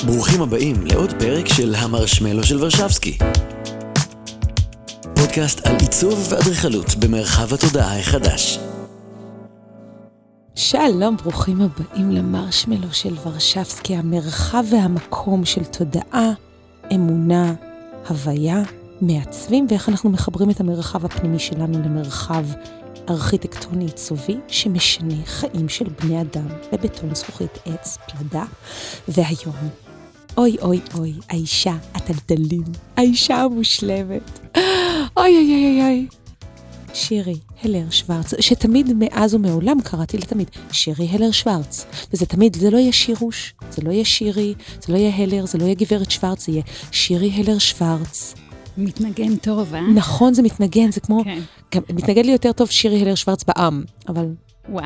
ברוכים הבאים לעוד פרק של המרשמלו של ורשבסקי. פודקאסט על עיצוב ואדריכלות במרחב התודעה החדש. שלום, ברוכים הבאים למרשמלו של ורשבסקי, המרחב והמקום של תודעה, אמונה, הוויה, מעצבים, ואיך אנחנו מחברים את המרחב הפנימי שלנו למרחב ארכיטקטוני עיצובי שמשנה חיים של בני אדם בבטון, זכוכית, עץ, פלדה. והיום, אוי אוי אוי, האישה הטלטלים, האישה המושלמת, אוי אוי אוי אוי, שירי הלר שוורץ, שתמיד מאז ומעולם קראתי לתמיד שירי הלר שוורץ, וזה תמיד, זה לא יהיה שירוש, זה לא יהיה שירי, זה לא יהיה הלר, זה לא יהיה גברת שוורץ, זה יהיה שירי הלר שוורץ. מתנגן טוב, אה? נכון, זה מתנגן, זה כמו, כן. גם, מתנגן לי יותר טוב שירי הלר שוורץ בעם, אבל... וואה.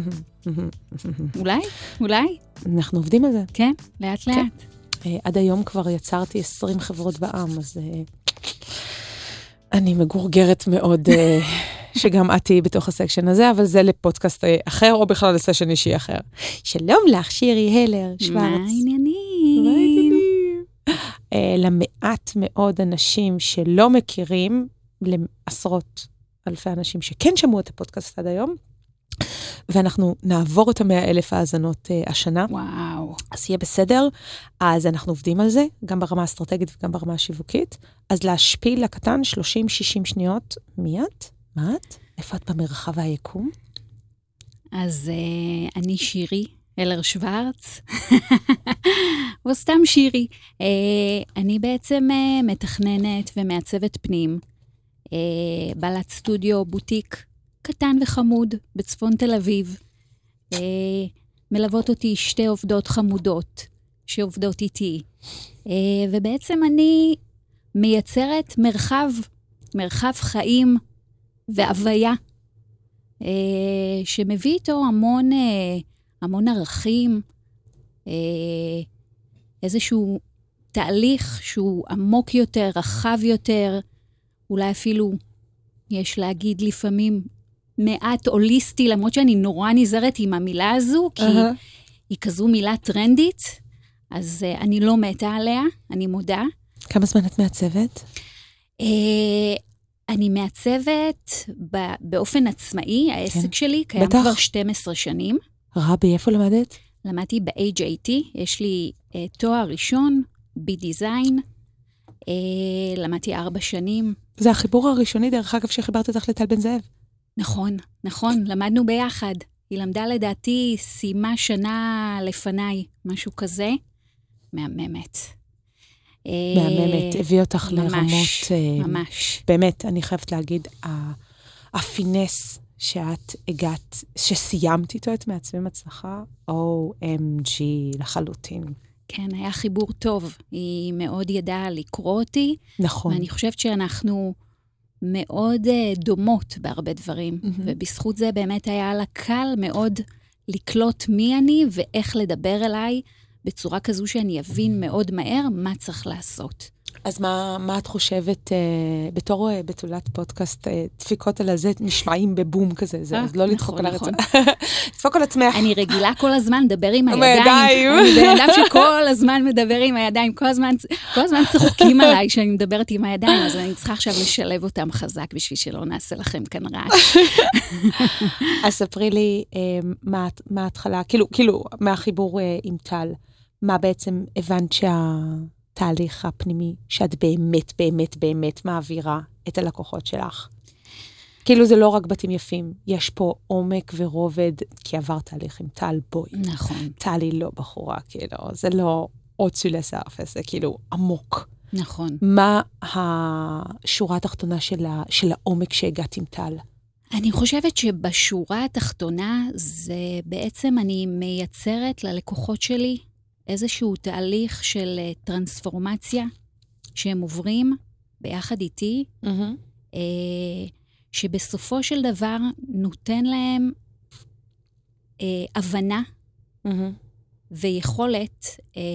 אולי? אנחנו עובדים על זה. כן, לאט לאט. עד היום כבר יצרתי 20 חברות בעם, אז אני מגורגרת מאוד שגם את תהיי בתוך הסקשן הזה, אבל זה לפודקאסט אחר, או בכלל לסשן אישי אחר. שלום לך, שירי הלר שוורץ. מה העניינים? למעט מאוד אנשים שלא מכירים, לעשרות אלפי אנשים שכן שמעו את הפודקאסט עד היום, ואנחנו נעבור את 100,000 האזנות השנה. וואו. אז יהיה בסדר. אז אנחנו עובדים על זה, גם ברמה האסטרטגית וגם ברמה השיווקית. אז להשפיל לקטן 30-60 שניות. מי את? מה את? איפה את במרחב היקום? אז אני שירי הלר שוורץ, או סתם שירי. אני בעצם מתכננת ומעצבת פנים, בעלת סטודיו בוטיק קטן וחמוד בצפון תל אביב. מלוות אותי שתי עובדות חמודות שעובדות איתי. ובעצם אני מייצרת מרחב חיים והוויה, שמביא איתו המון ערכים, איזשהו תהליך שהוא עמוק יותר, רחב יותר, אולי אפילו יש להגיד לפעמים מעט הוליסטי, למרות שאני נורא נזהרת עם המילה הזו, כי היא כזו מילה טרנדית, אז אני לא מתה עליה, אני מודה. כמה זמן את מעצבת? אני מעצבת באופן עצמאי, העסק שלי קיים כבר 12 שנים. רבי, איפה למדת? למדתי ב-HAT, יש לי תואר ראשון, בדיזיין, למדתי 4 שנים. זה החיבור הראשוני, דרך אגב, שחיברת אותך לטל בן זאב. נכון, למדנו ביחד. היא למדה לדעתי, סיימה שנה לפניי, משהו כזה. מהממת. הביא אותך לרמות... ממש. באמת, אני חייבת להגיד, הפינס שאת הגעת, שסיימת איתו את מעצבים הצלחה, OMG לחלוטין. כן, היה חיבור טוב. היא מאוד ידעה לקרוא אותי. נכון. ואני חושבת שאנחנו מאוד דומות בהרבה דברים. ובזכות זה באמת היה לה קל מאוד לקלוט מי אני ואיך לדבר אליי, בצורה כזו שאני אבין מאוד מהר מה צריך לעשות. אז מה את חושבת, בתור בתולת פודקאסט, דפיקות על הזה נשמעים בבום כזה, אז לא לדפוק על הרצון. לדפוק על עצמך. אני רגילה כל הזמן לדבר עם הידיים. אני בן אדם שכל הזמן מדבר עם הידיים, כל הזמן צוחקים עליי שאני מדברת עם הידיים, אז אני צריכה עכשיו לשלב אותם חזק בשביל שלא נעשה לכם כאן רעש. אז ספרי לי מה ההתחלה, כאילו מהחיבור עם טל, מה בעצם הבנת תהליך הפנימי, שאת באמת, באמת, באמת מעבירה את הלקוחות שלך. כאילו זה לא רק בתים יפים, יש פה עומק ורובד, כי עבר תהליך עם טל, בואי. נכון. טל היא לא בחורה, כאילו, זה לא עוד סולס האפס, זה כאילו עמוק. נכון. מה השורה התחתונה של העומק שהגעת עם טל? אני חושבת שבשורה התחתונה, זה בעצם אני מייצרת ללקוחות שלי, איזשהו תהליך של טרנספורמציה שהם עוברים ביחד איתי, שבסופו של דבר נותן להם הבנה ויכולת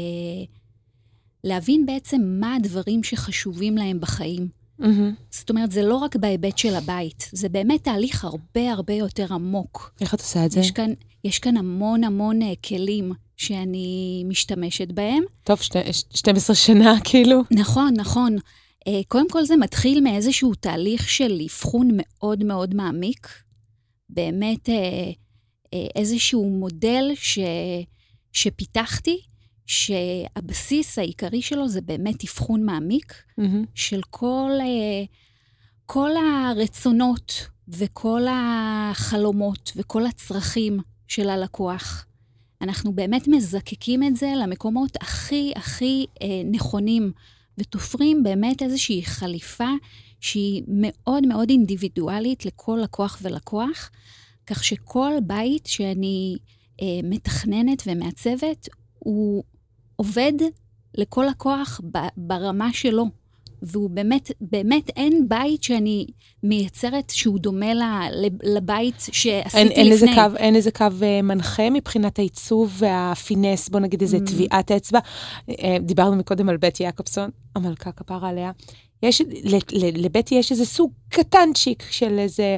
להבין בעצם מה הדברים שחשובים להם בחיים. זאת אומרת, זה לא רק בהיבט של הבית, זה באמת תהליך הרבה הרבה יותר עמוק. איך את עושה את זה? יש כאן המון המון כלים שאני משתמשת בהם. טוב, 12 שנה כאילו. נכון, נכון. קודם כל זה מתחיל מאיזשהו תהליך של אבחון מאוד מאוד מעמיק. באמת איזשהו מודל שפיתחתי, שהבסיס העיקרי שלו זה באמת אבחון מעמיק, של כל הרצונות וכל החלומות וכל הצרכים של הלקוח. אנחנו באמת מזקקים את זה למקומות הכי הכי נכונים, ותופרים באמת איזושהי חליפה שהיא מאוד מאוד אינדיבידואלית לכל לקוח ולקוח, כך שכל בית שאני מתכננת ומעצבת, הוא עובד לכל לקוח ברמה שלו. והוא באמת אין בית שאני מייצרת שהוא דומה לבית שעשיתי לפני. אין איזה קו מנחה מבחינת העיצוב והפינס, בוא נגיד איזה טביעת אצבע. דיברנו מקודם על בטי יעקובסון, המלכה כפרה עליה. לבטי יש איזה סוג קטנצ'יק של איזה...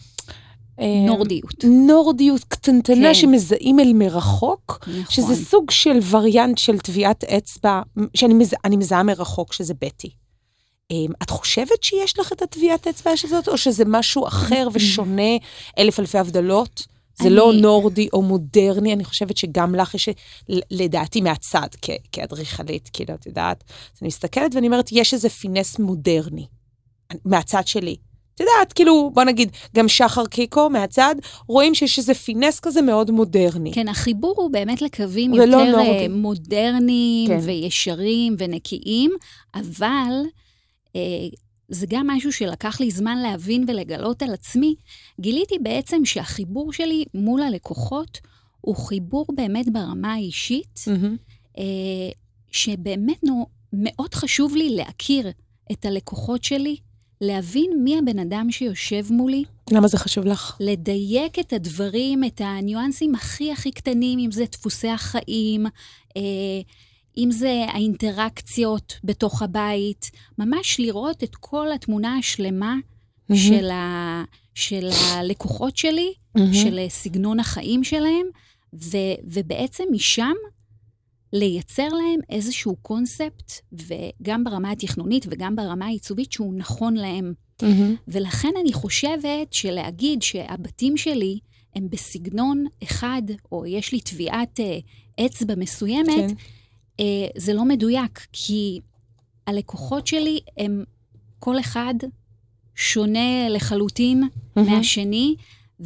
נורדיות קטנטנה, כן. שמזהים אל מרחוק, נכון. שזה סוג של וריאנט של טביעת אצבע, שאני מזהה מרחוק, שזה בטי. את חושבת שיש לך את הטביעת אצבע שזאת, או שזה משהו אחר ושונה, אלף אלפי הבדלות? זה לא נורדי או מודרני, אני חושבת שגם לך יש, לדעתי מהצד, כאדריכלית, כאילו, את יודעת, אז אני מסתכלת ואני אומרת, יש איזה פינס מודרני, מהצד שלי. את יודעת, כאילו, בוא נגיד, גם שחר קיקו מהצד, רואים שיש איזה פינס כזה מאוד מודרני. כן, החיבור הוא באמת לקווים יותר מודרניים וישרים ונקיים, אבל זה גם משהו שלקח לי זמן להבין ולגלות על עצמי. גיליתי בעצם שהחיבור שלי מול הלקוחות הוא חיבור באמת ברמה האישית, שבאמת מאוד חשוב לי להכיר את הלקוחות שלי, להבין מי הבן אדם שיושב מולי. למה זה חשוב לך? לדייק את הדברים, את הניואנסים הכי הכי קטנים, אם זה דפוסי החיים, אם זה האינטראקציות בתוך הבית, ממש לראות את כל התמונה השלמה של הלקוחות שלי, של סגנון החיים שלהם, ובעצם משם לייצר להם איזשהו קונספט, וגם ברמה התכנונית וגם ברמה העיצובית שהוא נכון להם. ולכן אני חושבת שלהגיד שהבתים שלי הם בסגנון אחד, או יש לי טביעת אצבע מסוימת, זה לא מדויק, כי הלקוחות שלי הם כל אחד שונה לחלוטין מהשני,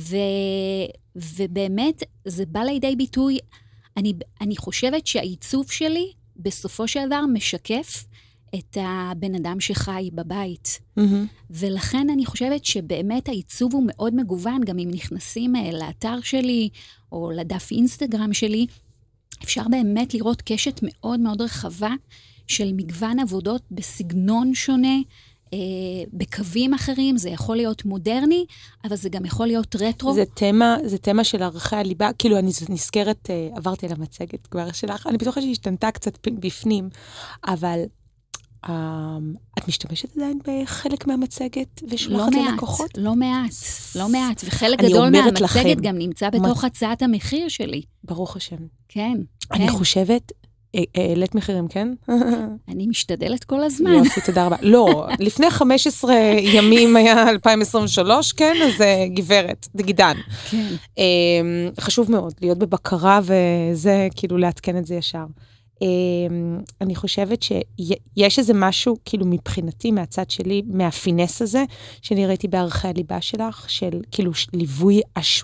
ובאמת זה בא לידי ביטוי. אני חושבת שהעיצוב שלי בסופו של דבר משקף את הבן אדם שחי בבית. ולכן אני חושבת שבאמת העיצוב הוא מאוד מגוון, גם אם נכנסים לאתר שלי או לדף אינסטגרם שלי, אפשר באמת לראות קשת מאוד מאוד רחבה של מגוון עבודות בסגנון שונה, בקווים אחרים. זה יכול להיות מודרני, אבל זה גם יכול להיות רטרו. זה תמה של ערכי הליבה, כאילו אני נזכרת, עברתי על המצגת כבר שלך, אני בטוחה שהיא השתנתה קצת בפנים, אבל את משתמשת עדיין בחלק מהמצגת ושולחת ללקוחות? לא מעט, וחלק גדול מהמצגת גם נמצא בתוך הצעת המחיר שלי. ברוך השם. כן. אני חושבת, העלית מחירים, כן? אני משתדלת כל הזמן. יופי, תודה רבה. לא, לפני 15 ימים היה 2023, כן? אז גברת, דגידן. כן. חשוב מאוד להיות בבקרה, וזה כאילו לעדכן את זה ישר. אני חושבת שיש איזה משהו, כאילו מבחינתי, מהצד שלי, מהפינס הזה, שאני ראיתי בערכי הליבה שלך, של כאילו ליווי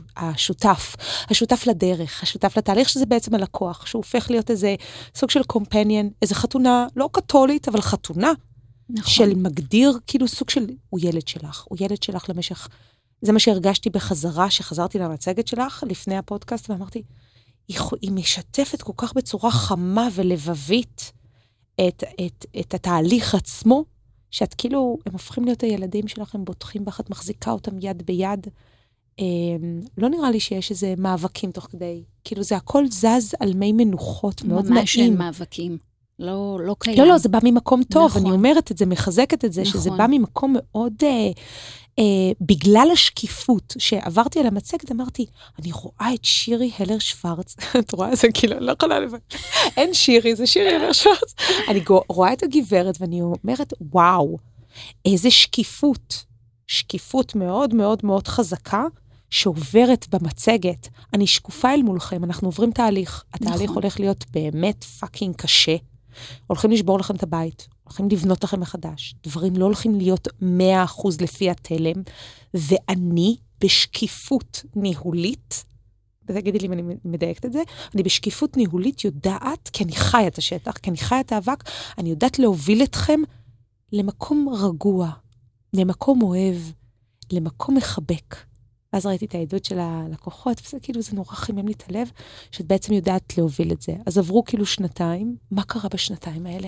השותף לדרך, השותף לתהליך, שזה בעצם הלקוח, שהוא הופך להיות איזה סוג של קומפניאן, איזה חתונה, לא קתולית, אבל חתונה, נכון. של מגדיר, כאילו סוג של, הוא ילד שלך למשך, זה מה שהרגשתי בחזרה, שחזרתי למצגת שלך, לפני הפודקאסט, ואמרתי, היא משתפת כל כך בצורה חמה ולבבית את התהליך עצמו, שאת כאילו, הם הופכים להיות הילדים שלכם, בוטחים בך, את מחזיקה אותם יד ביד. לא נראה לי שיש איזה מאבקים תוך כדי. כאילו זה הכל זז על מי מנוחות, מאוד נעים. ממש אין מאבקים. לא קיים. לא, זה בא ממקום טוב, נכון. אני אומרת את זה, מחזקת את זה, נכון. שזה בא ממקום מאוד בגלל השקיפות שעברתי על המצגת, אמרתי, אני רואה את שירי הלר שוורץ, את רואה? זה כאילו, לא יכולה לבד. אין שירי, זה שירי הלר שוורץ. אני רואה את הגברת ואני אומרת, וואו, איזה שקיפות. שקיפות מאוד מאוד מאוד חזקה, שעוברת במצגת. אני שקופה אל מולכם, אנחנו עוברים תהליך. התהליך הולך להיות באמת פאקינג קשה. הולכים לשבור לכם את הבית, הולכים לבנות לכם מחדש. דברים לא הולכים להיות 100% לפי התלם, ואני בשקיפות ניהולית, תגידי לי אם אני מדייקת את זה, אני בשקיפות ניהולית יודעת, כי אני חיה את השטח, כי אני חיה את האבק, אני יודעת להוביל אתכם למקום רגוע, למקום אוהב, למקום מחבק. ואז ראיתי את העדות של הלקוחות, וזה כאילו, זה נורא חימם לי את הלב, שאת בעצם יודעת להוביל את זה. אז עברו כאילו שנתיים, מה קרה בשנתיים האלה?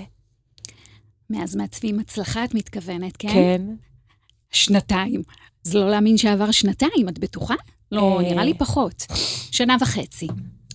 מאז מעצבים הצלחה, את מתכוונת, כן? כן. שנתיים. זה לא להאמין שעבר שנתיים, את בטוחה? לא, נראה לי פחות. שנה וחצי.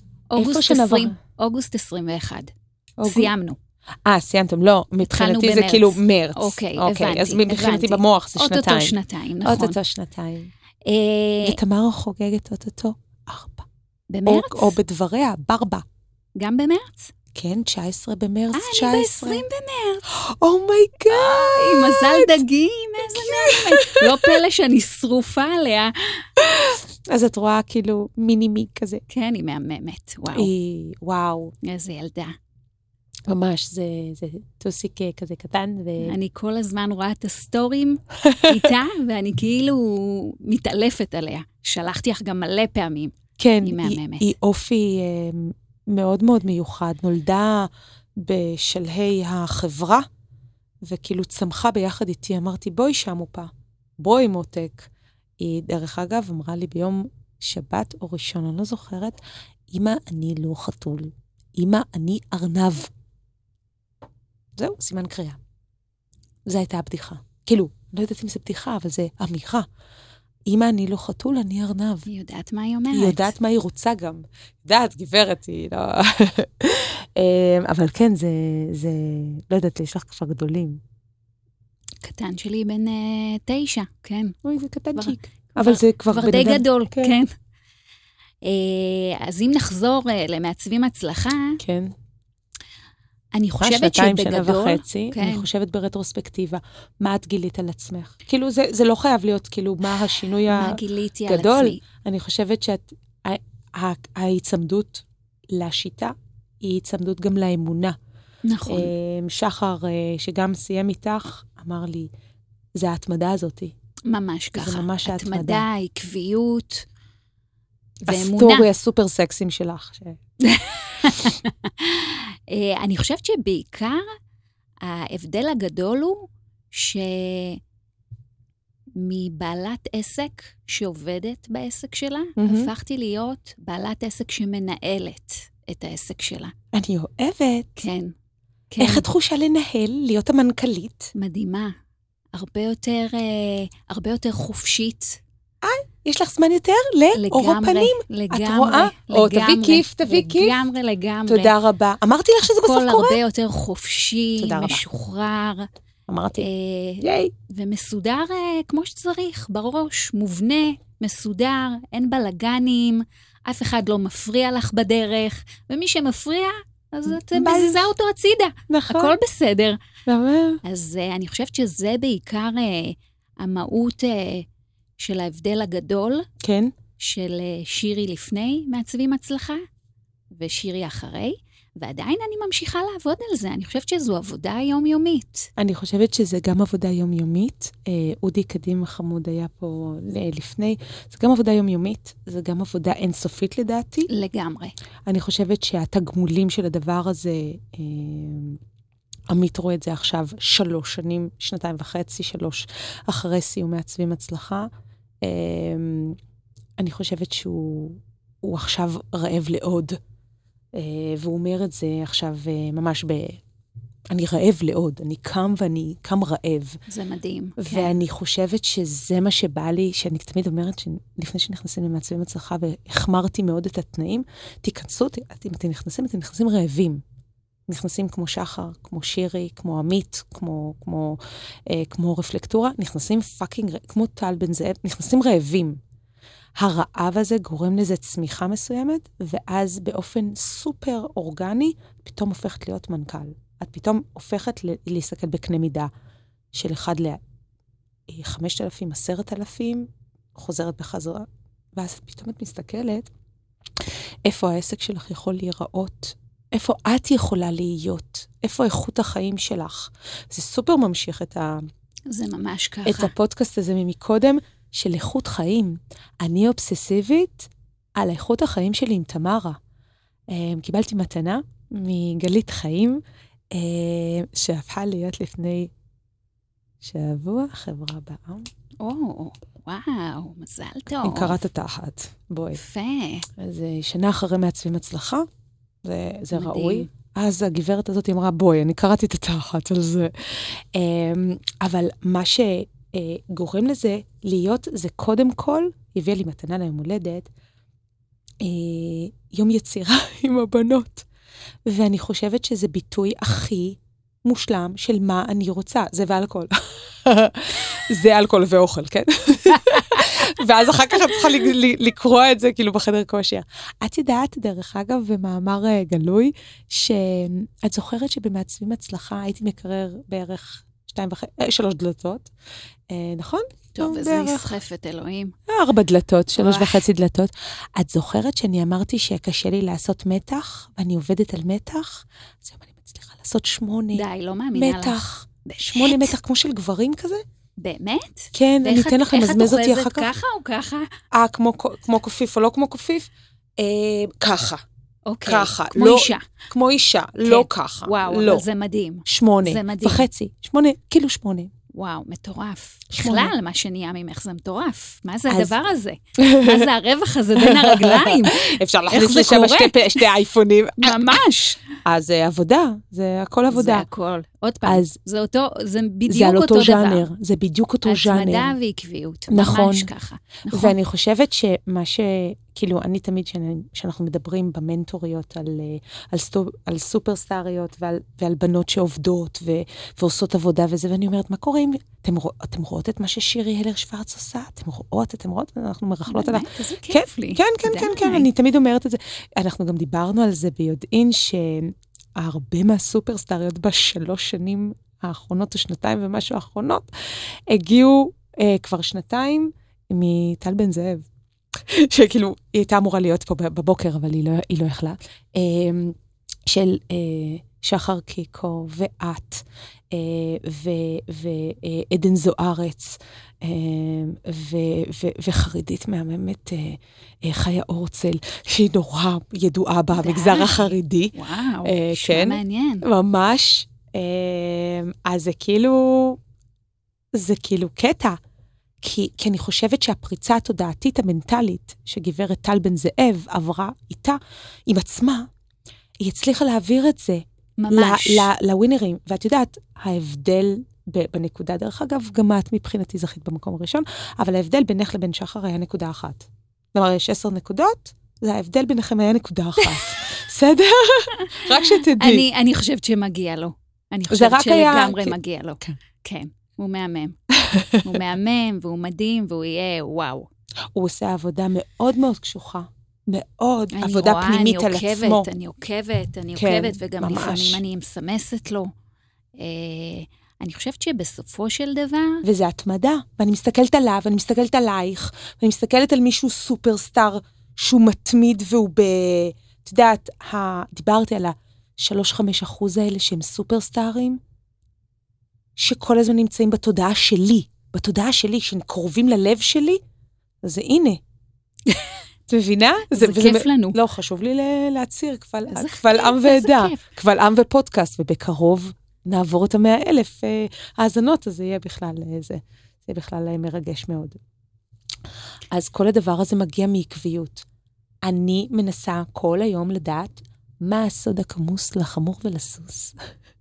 אוגוסט 21. סיימנו. סיימתם, לא, מבחינתי זה כאילו מרץ. אוקיי, הבנתי. אז מבחינתי במוח זה שנתיים. אוטוטו שנתיים, נכון. אוטוטו שנתיים. ותמר חוגגת אוטוטו 4. במרץ? או בדבריה, ברבה. גם במרץ? כן, 19 במרץ, 19. אני ב-20 במרץ. אומייגאד. עם מזל דגים, איזה נעמת. לא פלא שאני שרופה עליה. אז את רואה כאילו מינימי כזה. כן, היא מהממת, וואו. וואו. איזה ילדה. ממש, זה טוסיק כזה קטן. אני כל הזמן רואה את הסטורים איתה, ואני כאילו מתעלפת עליה. שלחתי לך גם מלא פעמים. כן, היא מהממת. היא אופי מאוד מאוד מיוחד. נולדה בשלהי החברה, וכאילו צמחה ביחד איתי. אמרתי, בואי שמופה, בואי מותק. היא, דרך אגב, אמרה לי ביום שבת או ראשון, אני לא זוכרת, אמא, אני לא חתול. אמא, אני ארנב. זהו, סימן קריאה. זו הייתה הבדיחה. כאילו, לא יודעת אם זה בדיחה, אבל זה אמירה. אמא, אני לא חתול, אני ארנב. היא יודעת מה היא אומרת. היא יודעת מה היא רוצה גם. יודעת, גברת, היא לא... אבל כן, זה... לא יודעת, יש לך כבר גדולים. קטן שלי בן 9, כן. אוי, זה קטנצ'יק. אבל זה כבר די גדול, כן. אז אם נחזור למעצבים הצלחה, כן. אני חושבת שבגדול... שנה וחצי, אני חושבת ברטרוספקטיבה, מה את גילית על עצמך? כאילו, זה לא חייב להיות, כאילו, מה השינוי הגדול. מה גיליתי על עצמי? אני חושבת ההיצמדות לשיטה, היא היצמדות גם לאמונה. נכון. שחר, שגם סיים איתך, אמר לי, זה ההתמדה הזאת. ממש ככה. זה ממש ההתמדה. התמדה, עקביות, ואמונה. הסטורי הסופר סקסים שלך. אני חושבת שבעיקר ההבדל הגדול הוא שמבעלת עסק שעובדת בעסק שלה, הפכתי להיות בעלת עסק שמנהלת את העסק שלה. אני אוהבת. כן. איך התחושה לנהל, להיות המנכ"לית? מדהימה. הרבה יותר חופשית. יש לך זמן יותר לאור הפנים? לגמרי, את רואה? או, תביא כיף. לגמרי. תודה רבה. אמרתי לך שזה בסוף קורה? הכל הרבה יותר חופשי, משוחרר. אמרתי, ייי. ומסודר כמו שצריך, בראש, מובנה, מסודר, אין בלגנים, אף אחד לא מפריע לך בדרך, ומי שמפריע, אז את מזיזה אותו הצידה. נכון. הכל בסדר. באמת. אז אני חושבת שזה בעיקר המהות של ההבדל הגדול, כן. של שירי לפני מעצבים הצלחה, ושירי אחרי, ועדיין אני ממשיכה לעבוד על זה. אני חושבת שזו עבודה יומיומית. אני חושבת שזה גם עבודה יומיומית. אודי קדים חמוד היה פה לפני. זה גם עבודה יומיומית, זה גם עבודה אינסופית לדעתי. לגמרי. אני חושבת שהתגמולים של הדבר הזה, עמית רואה את זה עכשיו 3 שנים, 2.5, 3, אחרי סיום מעצבים הצלחה. אני חושבת שהוא עכשיו רעב לעוד. והוא אומר את זה עכשיו ממש אני רעב לעוד, אני קם ואני קם רעב. זה מדהים. ואני חושבת שזה מה שבא לי, שאני תמיד אומרת שלפני שנכנסים למעצבים הצלחה והחמרתי מאוד את התנאים, תיכנסו, אם אתם נכנסים רעבים. נכנסים כמו שחר, כמו שירי, כמו עמית, כמו רפלקטורה, נכנסים פאקינג, כמו טל בן זאב, נכנסים רעבים. הרעב הזה גורם לזה צמיחה מסוימת, ואז באופן סופר אורגני, פתאום הופכת להיות מנכ"ל. את פתאום הופכת להסתכל בקנה מידה של 1 ל-5,000, 10,000, חוזרת בחזרה, ואז פתאום את מסתכלת, איפה העסק שלך יכול להיראות, איפה את יכולה להיות, איפה איכות החיים שלך. זה סופר ממשיך זה ממש ככה. את הפודקאסט הזה ממקודם, של איכות חיים. אני אובססיבית על איכות החיים שלי עם תמרה. קיבלתי מתנה מגלית חיים, שהפכה להיות לפני שבוע, חברה בעם. וואו, מזל טוב. עם קראת התחת, בואי. יפה. אז שנה אחרי מעצבים הצלחה, זה מדהים. ראוי. אז הגברת הזאת אמרה, בואי, אני קראתי את התחת על זה. אבל מה שגורם לזה להיות, זה קודם כל, הביאה לי מתנה ליום הולדת, יום יצירה עם הבנות. ואני חושבת שזה ביטוי הכי מושלם של מה אני רוצה. זה ואלכוהול. זה אלכוהול ואוכל, כן? ואז אחר כך את צריכה לקרוא את זה כאילו בחדר כושר. את יודעת, דרך אגב, במאמר גלוי, שאת זוכרת שבמעצבים הצלחה הייתי מקרר בערך 3 דלתות, נכון? טוב, איזה נסחפת, אלוהים. 4 דלתות, 3.5 דלתות. את זוכרת שאני אמרתי שקשה לי לעשות מתח, ואני עובדת על מתח? אז היום אני מצליחה לעשות 8. די, לא מאמינה לך. מתח. 8 מתח, כמו של גברים כזה? באמת? כן, אני אתן לך למזמז אותי אחר כך. איך את אוחזת ככה או ככה? כמו קופיף או לא כמו קופיף? ככה. אוקיי, ככה. כמו אישה. כמו אישה, לא ככה. וואו, אבל זה מדהים. 8. זה מדהים. וחצי. 8, כאילו 8. וואו, מטורף. 8. בכלל, מה שנהיה ממך זה מטורף. מה זה הדבר הזה? מה זה הרווח הזה בין הרגליים? אפשר להכניס לשם שתי אייפונים. ממש. אז זה עבודה, זה הכל עבודה. זה הכל. עוד פעם, זה בדיוק זה על אותו אותו דבר. ז'אנר, זה בדיוק אותו ז'אנר. הצמדה ועקביות. נכון. ממש ככה. נכון. ואני חושבת שמה כאילו, אני תמיד, שאנחנו מדברים במנטוריות על סופרסטריות ועל בנות שעובדות ועושות עבודה וזה, ואני אומרת, מה קורה אם אתם רואות את מה ששירי הלר שוורץ עושה? אתם רואות, אנחנו מרכלות עליו. באמת, איזה כיף לי. כן, אני תמיד אומרת את זה. אנחנו גם דיברנו על זה ביודעין שהרבה מהסופרסטריות ב3 שנים האחרונות, או 2 ומשהו האחרונות, הגיעו כבר 2 מטל בן זאב. שכאילו, היא הייתה אמורה להיות פה בבוקר, אבל היא לא יכלה. של שחר קיקו, ואת, ועדן זוארץ, וחרדית מהממת, חיה אורצל, שהיא נורא ידועה במגזר החרדי. וואו, כן, מעניין. ממש. אז זה כאילו קטע. כי אני חושבת שהפריצה התודעתית המנטלית שגברת טל בן זאב עברה איתה, עם עצמה, היא הצליחה להעביר את זה לווינרים. ואת יודעת, ההבדל בנקודה, דרך אגב, גם את מבחינתי זכית במקום הראשון, אבל ההבדל בינך לבין שחר היה 1. כלומר, יש 10 נקודות, זה ההבדל ביניכם היה 1. בסדר? רק שתדעי. אני חושבת שמגיע לו. אני חושבת שלגמרי מגיע לו. כן, הוא מהמם. הוא מהמם, והוא מדהים, והוא יהיה וואו. הוא עושה עבודה מאוד מאוד קשוחה. מאוד, עבודה פנימית על עצמו. אני עוקבת, וגם לפעמים אני מסמסת לו. אני חושבת שבסופו של דבר... וזה התמדה, ואני מסתכלת עליו, ואני מסתכלת עלייך, ואני מסתכלת על מישהו סופרסטאר, שהוא מתמיד, והוא את יודעת, דיברתי על 3-5% האלה שהם סופרסטארים, שכל הזמן נמצאים בתודעה שלי, שהם קרובים ללב שלי, אז זה הנה. את מבינה? זה כיף לנו. לא, חשוב לי להציר, קבל עם ועדה, קבל עם ופודקאסט, ובקרוב נעבור את 100,000 האזנות, אז זה יהיה בכלל מרגש מאוד. אז כל הדבר הזה מגיע מעקביות. אני מנסה כל היום לדעת מה הסוד הכמוס לחמור ולסוס.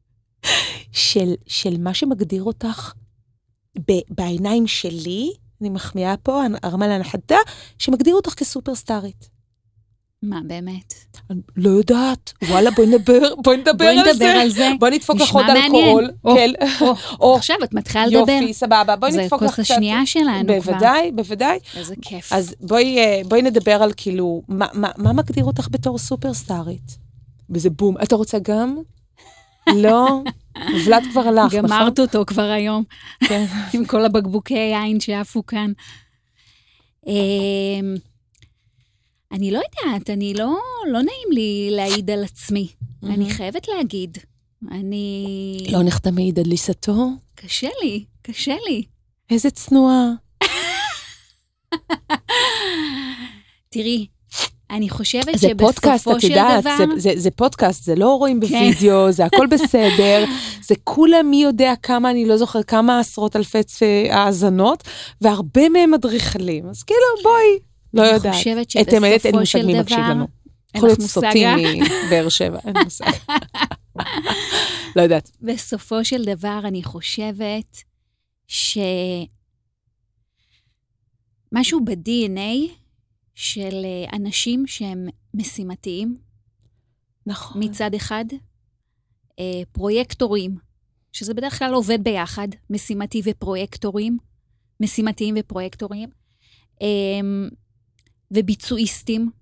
של מה שמגדיר אותך בעיניים שלי, אני מחמיאה פה, הרמה להנחתה, שמגדיר אותך כסופרסטארית. מה, באמת? לא יודעת. וואלה, בואי נדבר על זה. בואי נדפוק לך עוד אלכוהול. עכשיו את מתחילה לדבר. יופי, סבבה. בואי נדפוק לך קצת. זה כוס השנייה שלנו כבר. בוודאי. איזה כיף. אז בואי נדבר על כאילו, מה מגדיר אותך בתור סופרסטארית? וזה בום. אתה רוצה גם? לא? ולד כבר הלך, נכון? גמרת אותו כבר היום. עם כל הבקבוקי יין שעפו כאן. אני לא יודעת, לא נעים לי להעיד על עצמי. אני חייבת להגיד. לא נחתמי עד ליסתו? קשה לי. איזה צנועה. תראי, אני חושבת שבסופו של דבר... זה פודקאסט, זה לא רואים בווידאו, זה הכל בסדר, זה כולם מי יודע כמה, אני לא זוכר, כמה עשרות אלפי האזנות, והרבה מהם אדריכלים. אז כאילו, בואי, לא יודעת. אני חושבת שבסופו של דבר... יכול להיות סוטי מבאר שבע, אין מושג. לא יודעת. בסופו של דבר, אני חושבת שמשהו ב-DNA של אנשים שהם משימתיים, נכון. מצד אחד, פרויקטורים, שזה בדרך כלל עובד ביחד, משימתיים ופרויקטורים, וביצועיסטים,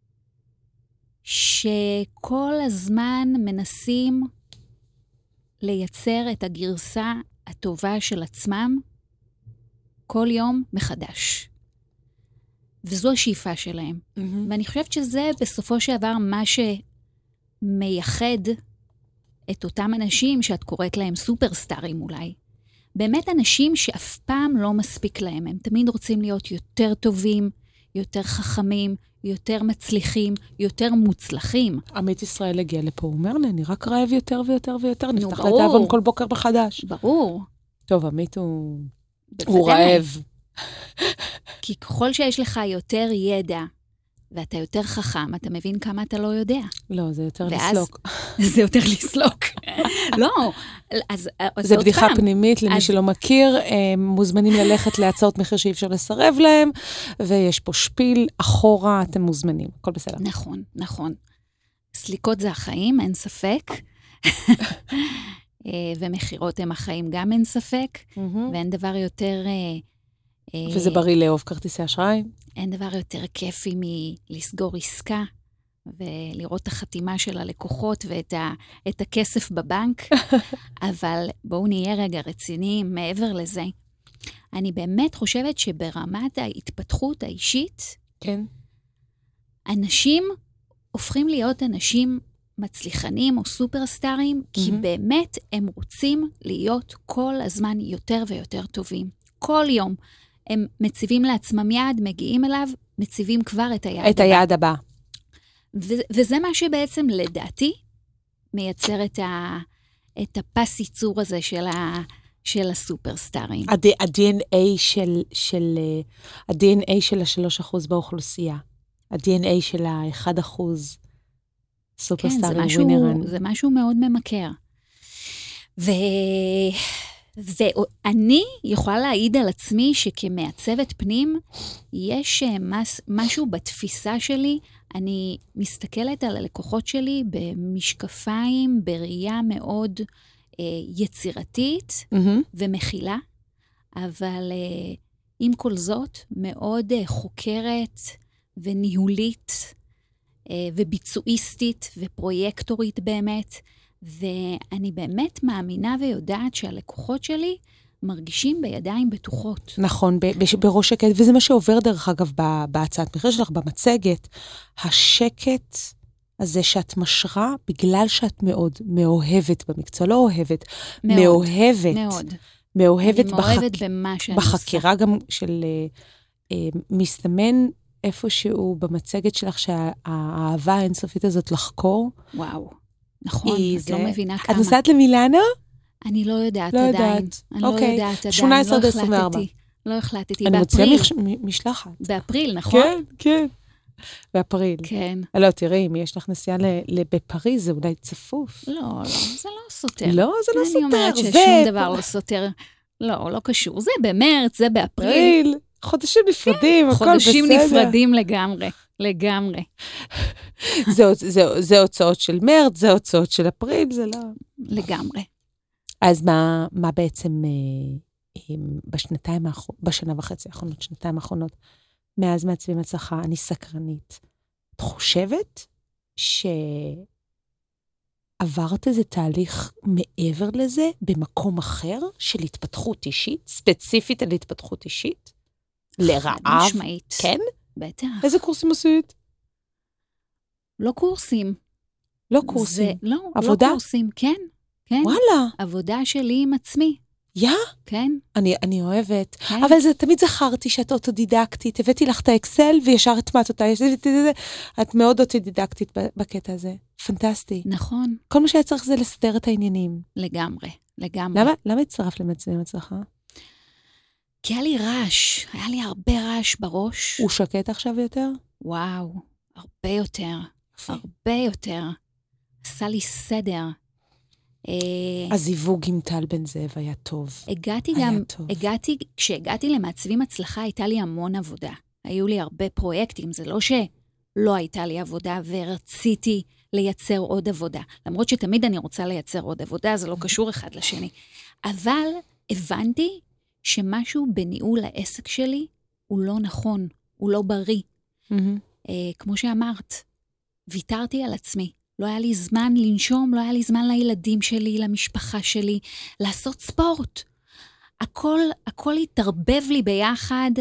שכל הזמן מנסים לייצר את הגרסה הטובה של עצמם, כל יום מחדש. וזו השאיפה שלהם. ואני חושבת שזה בסופו של דבר מה שמייחד את אותם אנשים שאת קוראת להם סופרסטארים אולי. באמת אנשים שאף פעם לא מספיק להם. הם תמיד רוצים להיות יותר טובים, יותר חכמים, יותר מצליחים, יותר מוצלחים. עמית ישראל הגיע לפה, הוא אומר, אני רק רעב יותר ויותר ויותר, נפתח לתאבון כל בוקר בחדש. ברור. טוב, עמית הוא רעב. כי ככל שיש לך יותר ידע, ואתה יותר חכם, אתה מבין כמה אתה לא יודע. לא, זה יותר לסלוק. זה יותר לסלוק. לא, אז זה בדיחה פנימית, למי שלא מכיר, מוזמנים ללכת להצעות מחיר שאי אפשר לסרב להם, ויש פה שפיל, אחורה, אתם מוזמנים, הכל בסדר. נכון. סליקות זה החיים, אין ספק. ומחירות הם החיים גם אין ספק, ואין דבר יותר... וזה בריא לאהוב כרטיסי אשראי? אין דבר יותר כיפי מלסגור עסקה, ולראות את החתימה של הלקוחות ואת הכסף בבנק, אבל בואו נהיה רגע רציניים מעבר לזה. אני באמת חושבת שברמת ההתפתחות האישית, כן. אנשים הופכים להיות אנשים מצליחנים או סופרסטארים, כי באמת הם רוצים להיות כל הזמן יותר ויותר טובים. כל יום. הם מציבים לעצמם יעד, מגיעים אליו, מציבים כבר את היעד הבא. את היעד הבא. וזה מה שבעצם לדעתי מייצר את הפס ייצור הזה של הסופרסטארים. ה-DNA של 3% באוכלוסייה. ה-DNA של 1% סופרסטארים ווינרן. זה משהו מאוד ממכר. ואני יכולה להעיד על עצמי שכמעצבת פנים, יש משהו בתפיסה שלי, אני מסתכלת על הלקוחות שלי במשקפיים, בראייה מאוד יצירתית ומכילה, אבל עם כל זאת מאוד חוקרת וניהולית וביצועיסטית ופרויקטורית באמת, ואני באמת מאמינה ויודעת שהלקוחות שלי מרגישים בידיים בטוחות. נכון, בראש שקט, וזה מה שעובר דרך אגב בהצעת מחיר שלך, במצגת, השקט הזה שאת משרה בגלל שאת מאוד מאוהבת במקצוע, לא אוהבת, מאוהבת. מאוד. מאוהבת אני מאוהבת במה שאני עושה. בחקירה גם של מסתמן איפשהו במצגת שלך שהאהבה האינסופית הזאת לחקור. וואו. נכון, את לא מבינה כמה. את נוסעת למילאנו? אני לא יודעת עדיין. אני לא יודעת עדיין. 18 עד 24. לא החלטתי. אני מוציאה משלחת. באפריל, נכון? כן. באפריל. כן. לא, תראי, אם יש לך נסיעה בפריז, זה אולי צפוף. לא, זה לא סותר. לא, זה לא סותר. אני אומרת ששום דבר לא סותר. לא קשור. זה במרץ, זה באפריל. חודשים נפרדים, הכל בסדר. חודשים נפרדים לגמרי. לגמרי. זה הוצאות של מרץ, זה הוצאות של אפריל, זה לא... לגמרי. אז מה בעצם בשנה וחצי האחרונות, שנתיים האחרונות, מאז מעצבים הצלחה, אני סקרנית. את חושבת שעברת איזה תהליך מעבר לזה, במקום אחר של התפתחות אישית, ספציפית על התפתחות אישית? לרעב? משמעית. כן? בטח. איזה קורסים עשית? לא קורסים. לא קורסים. לא עבודה? לא קורסים, כן. כן. וואלה. עבודה שלי עם עצמי. כן. אני אוהבת. כן. אבל זה תמיד זכרתי שאת אוטודידקטית. הבאתי לך את האקסל וישר הטמעת אותה. את מאוד אוטודידקטית בקטע הזה. פנטסטי. נכון. כל מה שהיה צריך זה לסדר את העניינים. לגמרי, לגמרי. למה הצטרפת למעצבים הצלחה? כי היה לי רעש, היה לי הרבה רעש בראש. הוא שקט עכשיו יותר? וואו, הרבה יותר. הרבה יותר. עשה לי סדר. הזיווג עם טל בן זאב היה טוב. כשהגעתי למעצבים הצלחה, הייתה לי המון עבודה. היו לי הרבה פרויקטים, זה לא שלא הייתה לי עבודה ורציתי לייצר עוד עבודה. למרות שתמיד אני רוצה לייצר עוד עבודה, זה לא קשור אחד לשני. אבל הבנתי שמשהו בניהול העסק שלי הוא לא נכון, הוא לא בריא. כמו שאמרת, ויתרתי על עצמי. לא היה לי זמן לנשום, לא היה לי זמן לילדים שלי, למשפחה שלי, לעשות ספורט. הכל התערבב לי ביחד,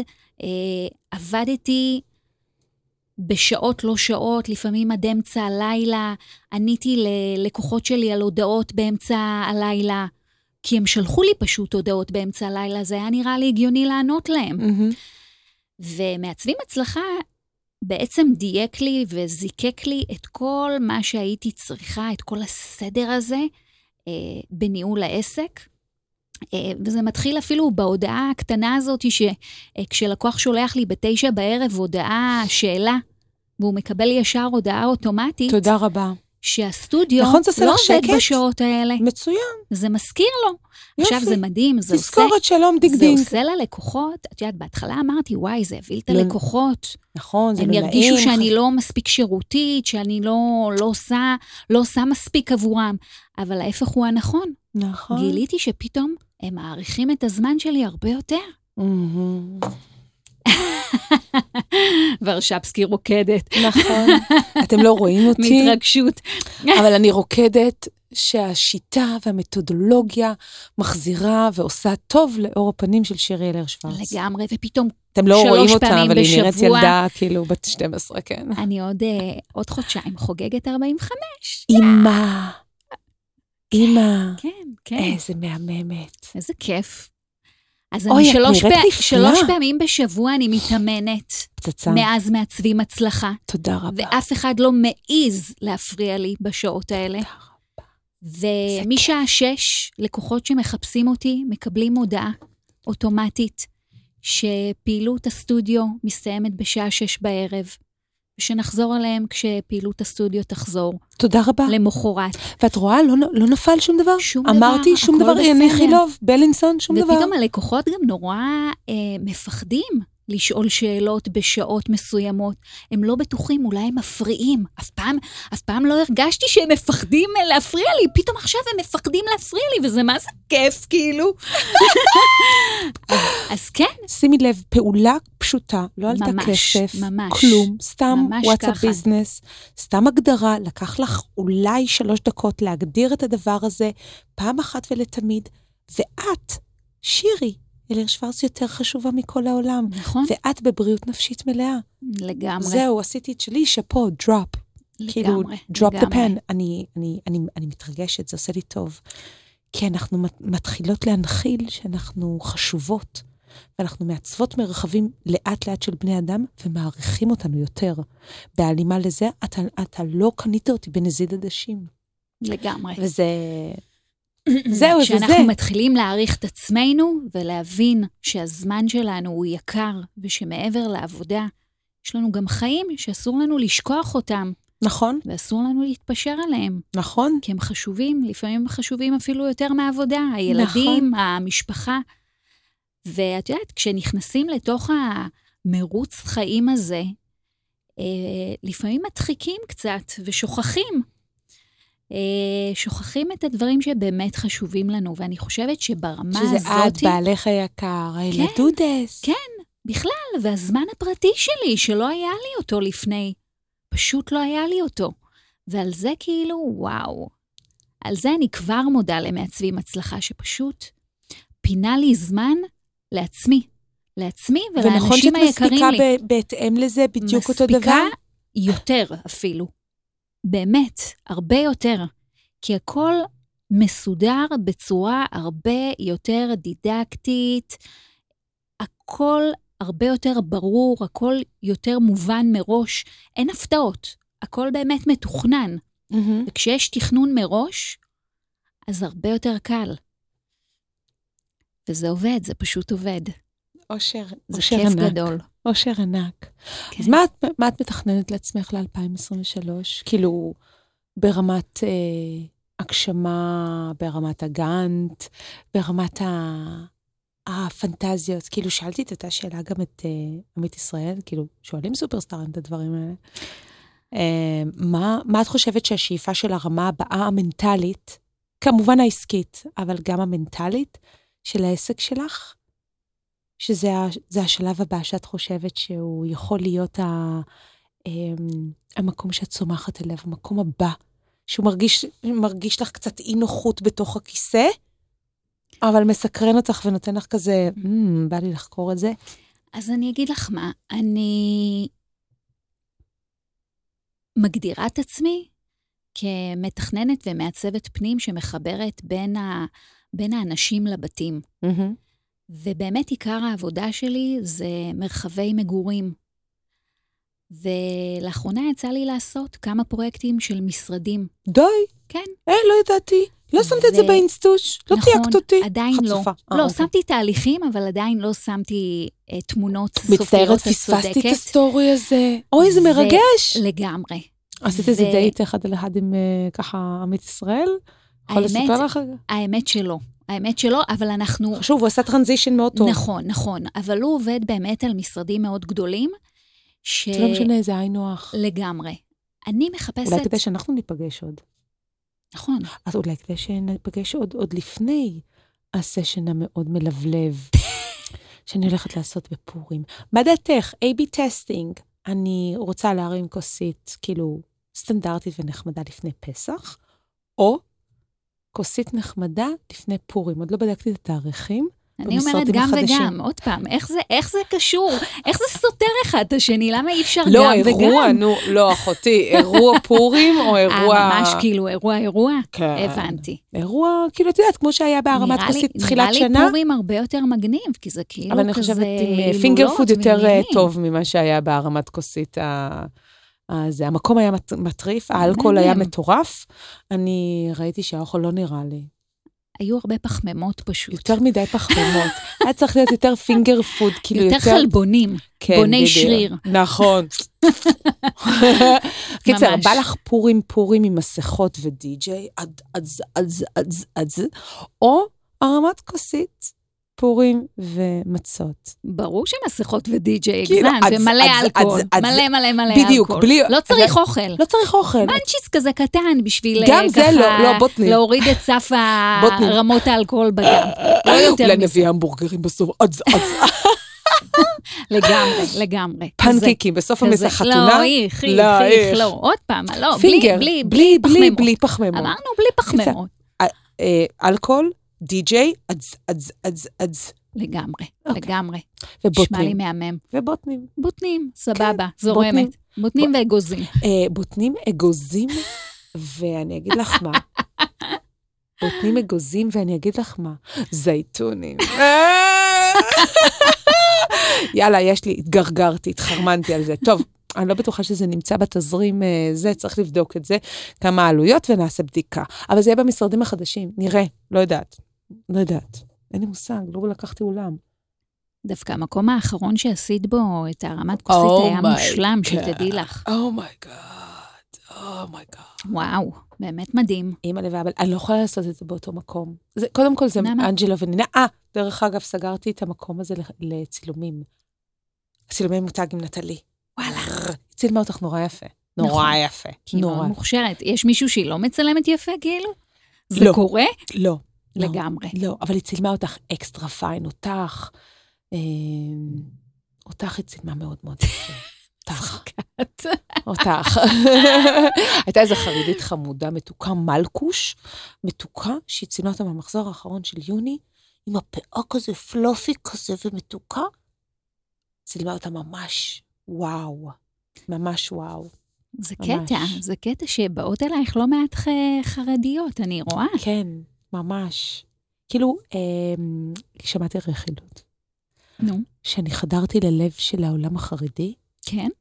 עבדתי בשעות לא שעות, לפעמים עד אמצע הלילה, עניתי ללקוחות שלי על הודעות באמצע הלילה, כי הם שלחו לי פשוט הודעות באמצע הלילה, זה היה נראה לי הגיוני לענות להם. ומעצבים הצלחה, בעצם דייק לי וזיקק לי את כל מה שהייתי צריכה, את כל הסדר הזה בניהול העסק. וזה מתחיל אפילו בהודעה הקטנה הזאת, שכשלקוח שולח לי 9 בערב הודעה, שאלה, והוא מקבל ישר הודעה אוטומטית. תודה רבה. שהסטודיו נכון, לא עובד בשעות האלה. מצוין. זה מזכיר לו. יופי. עכשיו זה מדהים, זה תזכורת שלום דגדינג. זה עושה ללקוחות, את יודעת, בהתחלה אמרתי, וואי, זה הביא את הלקוחות. נכון, זה הם ירגישו שאני לא מספיק שירותית, שאני לא עושה מספיק עבורם, אבל ההפך הוא הנכון. נכון. גיליתי שפתאום הם מעריכים את הזמן שלי הרבה יותר. ורשבסקי רוקדת. נכון. אתם לא רואים אותי. מתרגשות. אבל אני רוקדת שהשיטה והמתודולוגיה מחזירה ועושה טוב לאור הפנים של שירי אלר שוורץ. לגמרי, ופתאום אתם לא רואים אותה, אבל היא נראית בשבוע, ילדה כאילו בת 12, כן. אני עוד חודשיים חוגגת 45. אמא. כן. איזה מהממת. איזה כיף. אז אני 3 פעמים בשבוע אני מתאמנת. פצצה. מאז מעצבים הצלחה. תודה רבה. ואף אחד לא מעיז להפריע לי בשעות האלה. תודה רבה. ומשעה 6, לקוחות שמחפשים אותי, מקבלים הודעה אוטומטית, שפעילות הסטודיו מסתיימת בשעה 6 בערב, ושנחזור עליהם כשפעילות הסטודיו תחזור. תודה רבה. למחרת. ואת רואה, לא נפל שום דבר? שום דבר, אמרתי שום דבר, יני חילוב, בלינסון, שום דבר. ופתאום הלקוחות גם נורא מפחדים לשאול שאלות בשעות מסוימות. הם לא בטוחים, אולי הם מפריעים. אף פעם לא הרגשתי שהם מפחדים להפריע לי. פתאום עכשיו הם מפחדים להפריע לי, וזה מה זה כיף, כאילו. אז כן. שימי לב, פעולה פשוטה, לא עלתה כסף, כלום, סתם וואטסאפ ביזנס, סתם הגדרה, לקח לך אולי 3 דקות להגדיר את הדבר הזה, פעם אחת ולתמיד, ואת, שירי, אלר שוורץ יותר חשובה מכל העולם. נכון. ואת בבריאות נפשית מלאה. לגמרי. זהו, עשיתי את שלי, שפו, דרופ. לגמרי. כאילו, drop the pen. אני מתרגשת, זה עושה לי טוב. כי אנחנו מתחילות להנחיל שאנחנו חשובות, ואנחנו מעצבות מרחבים לאט לאט של בני אדם, ומעריכים אותנו יותר. בהלימה לזה, אתה לא קנית אותי בנזיד עדשים. לגמרי. וזה... זהו, כשאנחנו מתחילים להעריך את עצמנו, ולהבין שהזמן שלנו הוא יקר, ושמעבר לעבודה, יש לנו גם חיים שאסור לנו לשכוח אותם. נכון. ואסור לנו להתפשר עליהם. נכון. כי הם חשובים, לפעמים חשובים אפילו יותר מהעבודה, הילדים, נכון. המשפחה. ואת יודעת, כשנכנסים לתוך המרוץ חיים הזה, לפעמים מדחיקים קצת ושוכחים. שוכחים את הדברים שבאמת חשובים לנו, ואני חושבת שברמה הזאת... שזה את, בעלך היקר, הילדודס. כן, בכלל, והזמן הפרטי שלי, שלא היה לי אותו לפני, פשוט לא היה לי אותו. ועל זה כאילו, וואו, על זה אני כבר מודה למעצבים הצלחה, שפשוט פינה לי זמן לעצמי ולאנשים ונכון היקרים לי. ונכון שאת מספיקה בהתאם לזה בדיוק אותו דבר? מספיקה יותר אפילו. באמת, הרבה יותר. כי הכל מסודר בצורה הרבה יותר דידקטית, הכל הרבה יותר ברור, הכל יותר מובן מראש, אין הפתעות, הכל באמת מתוכנן. וכשיש תכנון מראש, אז הרבה יותר קל. וזה עובד, זה פשוט עובד. אושר זה כיף גדול. אושר ענק. כן. אז מה את מתכננת לעצמך ל-2023? כאילו, ברמת הגשמה, ברמת הגאנט, ברמת הפנטזיות. כאילו, שאלתי את אותה שאלה גם את עמית ישראל, כאילו, שואלים סופרסטארים את הדברים האלה. מה את חושבת שהשאיפה של הרמה הבאה המנטלית, כמובן העסקית, אבל גם המנטלית של העסק שלך, שזה השלב הבא שאת חושבת שהוא יכול להיות המקום שאת צומחת אליו, המקום הבא, שהוא מרגיש לך קצת אי נוחות בתוך הכיסא, אבל מסקרן אותך ונותן לך כזה, בא לי לחקור את זה. אז אני אגיד לך מה, אני מגדירה את עצמי כמתכננת ומעצבת פנים שמחברת בין האנשים לבתים. ובאמת עיקר העבודה שלי זה מרחבי מגורים. ולאחרונה יצא לי לעשות כמה פרויקטים של משרדים. די? כן. לא ידעתי. לא שמתי את זה באינסטוש. לא תייקת אותי. נכון, עדיין לא. לא, שמתי תהליכים, אבל עדיין לא שמתי תמונות סופיות. מצטערת, פספסתי את הסטורי הזה. אוי, זה מרגש. לגמרי. עשית איזה דייט אחד על אחד עם ככה עמית ישראל? יכול לספר לך? האמת שלא, אבל אנחנו... חשוב, הוא עשה טרנזישן מאוד טוב. נכון, אבל הוא עובד באמת על משרדים מאוד גדולים, זה לא משנה, זה עין נוח. לגמרי. אני מחפשת... אולי כדי שאנחנו ניפגש עוד. נכון. אז אולי כדי שניפגש עוד לפני הסשן המאוד מלבלב, שאני הולכת לעשות בפורים. מה דעתך? A-B טסטינג. אני רוצה להרים כוסית, כאילו, סטנדרטית ונחמדה לפני פסח, או כוסית נחמדה לפני פורים. עוד לא בדקתי את התאריכים. אני אומרת גם וגם, עוד פעם, איך זה קשור? איך זה סותר אחד את השני? למה אי אפשר גם וגם? לא, אחותי, אירוע פורים או אירוע... ממש כאילו, אירוע? כן. הבנתי. אירוע, כאילו, את יודעת, כמו שהיה בהרמת כוסית תחילת שנה. נראה לי פורים הרבה יותר מגניב, כי זה כאילו כזה... אבל אני חושבת עם פינגר פוד יותר טוב ממה שהיה בהרמת כוסית הזה. המקום היה מטריף, האלכוהול היה מטורף. אני ראיתי שהאוכל לא נראה לי. היו הרבה פחמימות פשוט. יותר מדי פחמימות. היה צריך להיות יותר פינגר פוד, כאילו יותר... יותר חלבונים, בוני שריר. נכון. קיצר, בא לך פורים עם מסכות ודי-ג'יי, או הרמת כוסית, פורים ומצות. ברור שמסכות ודי-ג'יי, הגזן, ומלא אלכוהול. מלא אלכוהול. בדיוק, בלי... לא צריך אוכל. לא צריך אוכל. מנצ'יס כזה קטן בשביל ככה להוריד את סף רמות האלכוהול בדם. לא יותר מזה. לנביא המבורגרים בסוף. לגמרי. פנקיקים, בסוף המסע חתונה. לא, איך, לא. עוד פעם, לא, בלי פחמימות. אמרנו בלי פחמימות. אלכוהול, די-ג'יי, לגמרי. ובוטנים. נשמע לי מהמם. בוטנים, סבבה, זורמת. בוטנים ואגוזים. בוטנים, אגוזים, ואני אגיד לך מה. בוטנים, אגוזים, ואני אגיד לך מה. זייתונים. יאללה, התגרגרתי, התחרמנתי על זה. טוב, אני לא בטוחה שזה נמצא בתזרים זה, צריך לבדוק את זה, כמה עלויות ונעשה בדיקה. אבל זה יהיה במשרדים החדשים, נראה, לא יודעת. אין לי מושג, לא לקחתי אולם. דווקא המקום האחרון שעשית בו את הרמת כוסית היה מושלם, שתדעי לך. אומייגאד. וואו, באמת מדהים. אימא לב, אבל אני לא יכולה לעשות את זה באותו מקום. קודם כל זה אנג'לה ונינה. דרך אגב, סגרתי את המקום הזה לצילומים. צילומי מותג עם נטלי. וואלה. צילמה אותך נורא יפה. נורא יפה. כי היא מאוד מוכשרת. יש מישהו שהיא לא מצלמת יפה, כאילו? זה קורה? לא. לגמרי. לא, אבל היא צילמה אותך אקסטרה פיין, אותך היא צילמה מאוד מאוד יפה. אותך. הייתה איזו חרדית חמודה, מתוקה מלכוש, מתוקה, שהיא צילמה אותה מהמחזור האחרון של יוני, עם הפאה כזה פלופי כזה ומתוקה, צילמה אותה ממש וואו. ממש וואו. זה קטע שבאות אלייך לא מעט חרדיות, אני רואה. כן, ממש. כאילו, שמעתי רכילות. נו. שאני חדרתי ללב של העולם החרדי. כן.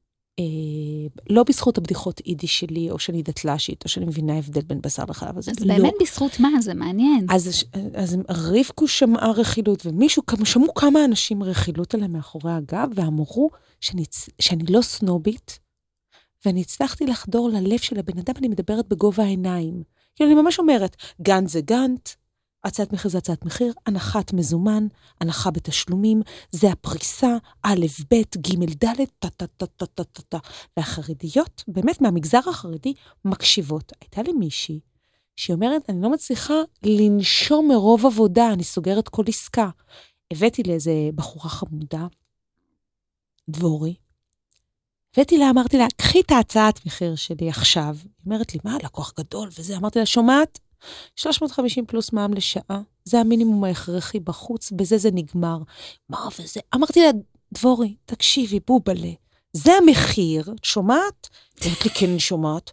לא בזכות הבדיחות אידיש שלי, או שאני דתל"שית, או שאני מבינה הבדל בין בשר לחלב. אז באמת בזכות מה? זה מעניין. אז רבקו שמעה רכילות, ומישהו, שמעו כמה אנשים רכילות עליהם מאחורי הגב, ואמרו שאני לא סנובית, ואני הצלחתי לחדור ללב של הבן אדם, אני מדברת בגובה העיניים. כאילו, אני ממש אומרת, גנט זה גנט, הצעת מחיר זה הצעת מחיר, הנחת מזומן, הנחה בתשלומים, זה הפריסה, א', ב', ג', ד', טה. והחרדיות, באמת מהמגזר החרדי, מקשיבות. הייתה לי מישהי, שהיא אומרת, אני לא מצליחה לנשום מרוב עבודה, אני סוגרת כל עסקה. הבאתי לאיזה בחורה חמודה, דבורי, הבאתי לה, אמרתי לה, קחי את ההצעת מחיר שלי עכשיו. היא אומרת לי, מה, לקוח גדול וזה? אמרתי לה, שומעת? 350 פלוס מע"מ לשעה, זה המינימום ההכרחי בחוץ, בזה זה נגמר. מה וזה? אמרתי לה, דבורי, תקשיבי, בובלה, זה המחיר, שומעת? אמרתי לי, כן, שומעת.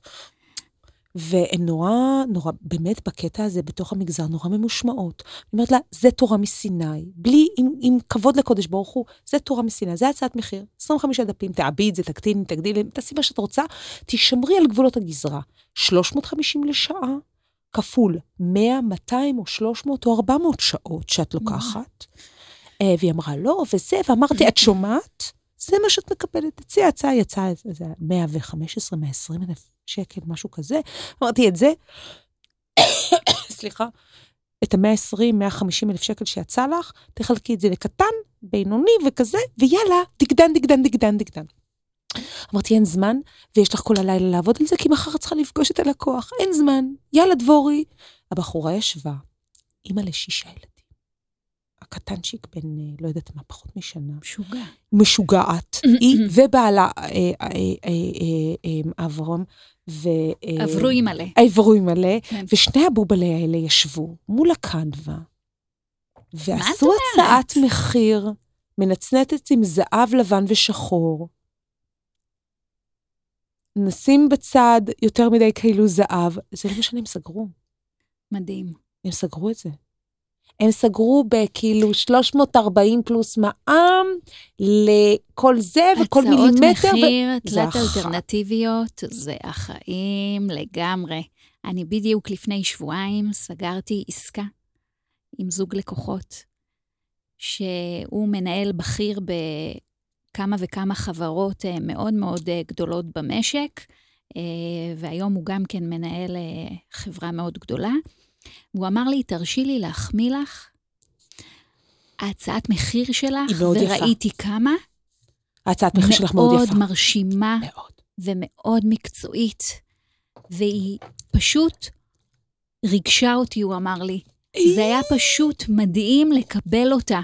והן נורא, באמת בקטע הזה, בתוך המגזר, נורא ממושמעות. אני אומרת לה, זה תורה מסיני, בלי, עם כבוד לקודש ברוך הוא, זה תורה מסיני, זה הצעת מחיר, 25 דפים, תעבי את זה, תקטיני, תגדילי, תעשי מה שאת רוצה, תשמרי על גבולות הגזרה, 350 לשעה, כפול 100, 200 או 300 או 400 שעות שאת לוקחת. והיא אמרה, לא, וזה, ואמרתי, את שומעת? זה מה שאת מקבלת. הצעה יצאה, זה 115, 120 אלף שקל, משהו כזה. אמרתי את זה, סליחה, את ה-120, 150 אלף שקל שיצא לך, תחלקי את זה לקטן, בינוני וכזה, ויאללה, דגדן. אמרתי, אין זמן, ויש לך כל הלילה לעבוד על זה, כי מחר את צריכה לפגוש את הלקוח. אין זמן, יאללה דבורי. הבחורה ישבה, אמא ל6 ילדים. הקטנצ'יק בין, לא יודעת מה, פחות משנה. משוגעת. היא ובעלה אברום. עברו עם מלא. ושני הבובלי האלה ישבו מול הקנווה, ועשו הצעת מחיר, מנצנתת עם זהב לבן ושחור, נשים בצד יותר מדי כאילו זהב, זה לא משנה, הם סגרו. מדהים. הם סגרו את זה. הם סגרו בכאילו 340 פלוס מע"מ, לכל זה וכל מילימטר. הצעות מחיר, תלת אלטרנטיביות, זה החיים לגמרי. אני בדיוק לפני שבועיים סגרתי עסקה עם זוג לקוחות, שהוא מנהל בכיר כמה וכמה חברות מאוד מאוד גדולות במשק, והיום הוא גם כן מנהל חברה מאוד גדולה. הוא אמר לי, תרשי לי להחמיא לך, ההצעת מחיר שלך, וראיתי כמה, ההצעת מחיר שלך מאוד יפה. מאוד מרשימה, ומאוד מקצועית, והיא פשוט ריגשה אותי, הוא אמר לי. זה היה פשוט מדהים לקבל אותה.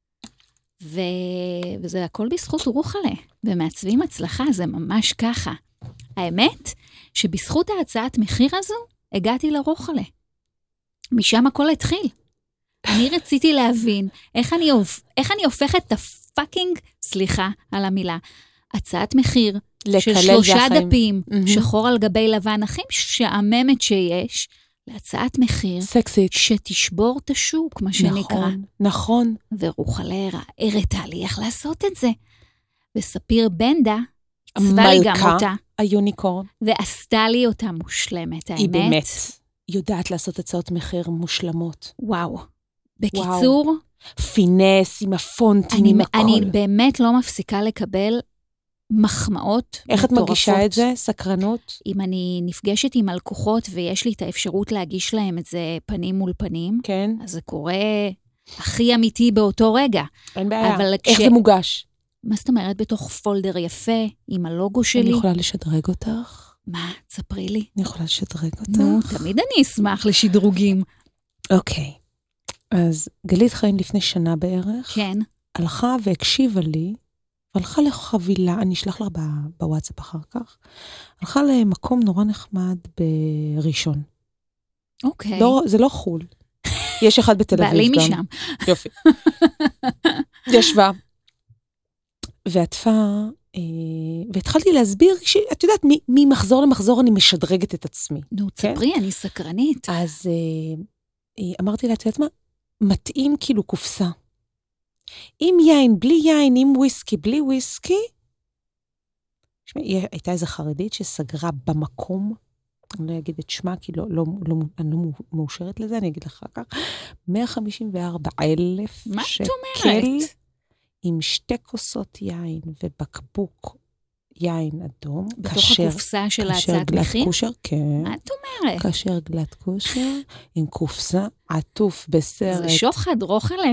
וזה הכל בזכות רוחלה, ומעצבים הצלחה, זה ממש ככה. האמת, שבזכות ההצעת מחיר הזו, הגעתי לרוחלה. משם הכל התחיל. אני רציתי להבין איך אני הופכת את הפאקינג, סליחה על המילה, הצעת מחיר של 3 דפים, שחור על גבי לבן, הכי משעממת שיש, להצעת מחיר, סקסית, שתשבור את השוק, מה שנקרא. נכון. ורוחלה הראתה לי איך לעשות את זה. וספיר בנדה, צבא לי גם אותה. היוניקורן. ועשתה לי אותה מושלמת, האמת. היא באמת יודעת לעשות הצעות מחיר מושלמות. וואו. בקיצור, פינס, עם הפונטים, עם הכל. אני באמת לא מפסיקה לקבל מחמאות. איך את מגישה את זה? סקרנות? אם אני נפגשת עם הלקוחות ויש לי את האפשרות להגיש להם את זה פנים מול פנים, כן. אז זה קורה הכי אמיתי באותו רגע. אין בעיה. איך זה מוגש? מה זאת אומרת? בתוך פולדר יפה, עם הלוגו שלי? אני יכולה לשדרג אותך? מה? תספרי לי. אני יכולה לשדרג אותך? נו, תמיד אני אשמח לשדרוגים. אוקיי. אז גלית חיים לפני שנה בערך, כן. הלכה והקשיבה לי, והלכה לחבילה, אני אשלח לך בוואטסאפ אחר כך, הלכה למקום נורא נחמד בראשון. אוקיי. לא, זה לא חול. יש אחד בתל אביב גם. בעלי משם. יופי. ישבה. ועטפה, והתחלתי להסביר, את יודעת, ממחזור למחזור אני משדרגת את עצמי. נו, תספרי, אני סקרנית. אז אמרתי לה, את יודעת מה? מתאים כאילו קופסה. עם יין, בלי יין, עם וויסקי, בלי וויסקי. הייתה איזו חרדית שסגרה במקום, אני לא אגיד את שמה, כי אני לא מאושרת לזה, אני אגיד לך אחר כך, 154,000 שקל. מה את אומרת? עם 2 כוסות יין ובקבוק יין אדום. בתוך הקופסה של הצעת מחיר? כושר, כן. מה את אומרת? כאשר גלת כושר, עם קופסה עטוף בסרט. זה שוחד, רוחלה.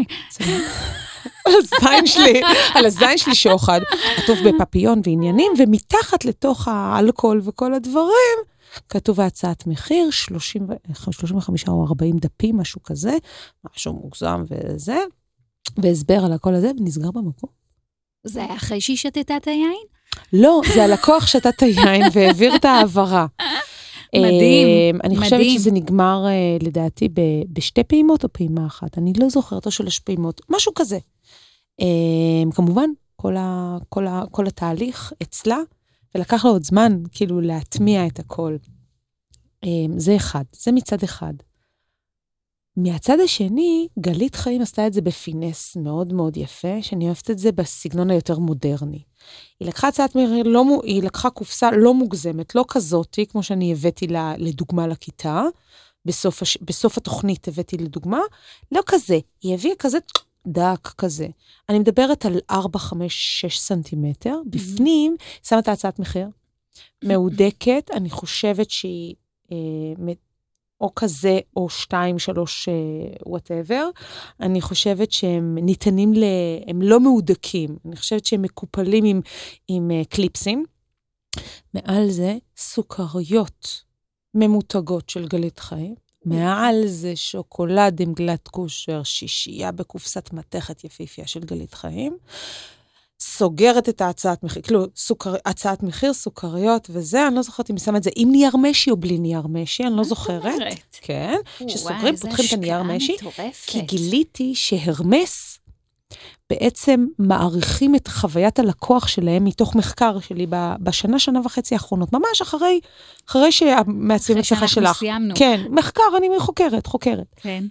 על הזין שלי שוחד, עטוף בפפיון ועניינים, ומתחת לתוך האלכוהול וכל הדברים, כתוב הצעת מחיר, 35 או 40 דפים, משהו כזה, משהו מוגזם וזה, והסבר על הכל הזה, ונסגר במקום. זה היה אחרי שהיא שתתה את היין? לא, זה הלקוח שתה את היין והעביר את העברה. מדהים, אני חושבת שזה נגמר, לדעתי, בשתי פעימות או פעימה אחת. אני לא זוכרת או 3 פעימות, משהו כזה. כמובן, כל התהליך אצלה, ולקח לה עוד זמן, כאילו, להטמיע את הכל. זה אחד, זה מצד אחד. מהצד השני, גלית חיים עשתה את זה בפינס מאוד מאוד יפה, שאני אוהבת את זה בסגנון היותר מודרני. היא לקחה הצעת מחיר, היא לקחה קופסה לא מוגזמת, לא כזאתי, כמו שאני הבאתי לה, לדוגמה לכיתה, בסוף התוכנית הבאתי לדוגמה, לא כזה, היא הביאה כזה דק כזה. אני מדברת על 4, 5, 6 סנטימטר, בפנים, שמה את הצעת מחיר, מעודקת, אני חושבת שהיא או כזה, או 2, 3, whatever, אני חושבת שהם ניתנים הם לא מעודקים, אני חושבת שהם מקופלים עם קליפסים. מעל זה, סוכריות ממותגות של גלית חיים, מעל זה שוקולד עם גלת כושר, 6 בקופסת מתכת יפיפיה של גלית חיים, סוגרת את ההצעת מחיר, כאילו, הצעת מחיר, סוכריות וזה, אני לא זוכרת אם היא שמה את זה עם נייר משי או בלי נייר משי, אני לא זוכרת. כן, שסוגרים, פותחים את הנייר משי, כי גיליתי שהרמס בעצם מעריכים את חוויית הלקוח שלהם מתוך מחקר שלי שנה וחצי האחרונות, ממש אחרי שהמעצבים אצלך שלך. סיימנו. כן, מחקר, אני חוקרת. כן.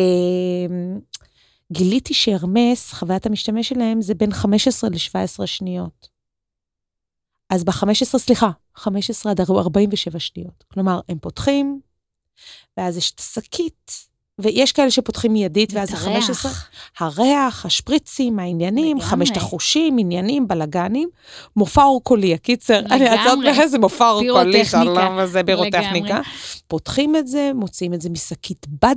גיליתי שהרמס, חוויית המשתמש שלהם, זה בין 15 ל-17 שניות. אז 15 עד 47 שניות. כלומר, הם פותחים, ואז יש את השקית, ויש כאלה שפותחים מיידית, ואז ה-15, הריח, השפריצים, העניינים, 5 החושים, עניינים, בלגנים, מופע אורקולי, הקיצר, אני אצאות באיזה מופע אורקולי, שלום, זה בירוטכניקה. פותחים את זה, מוציאים את זה משקית בד,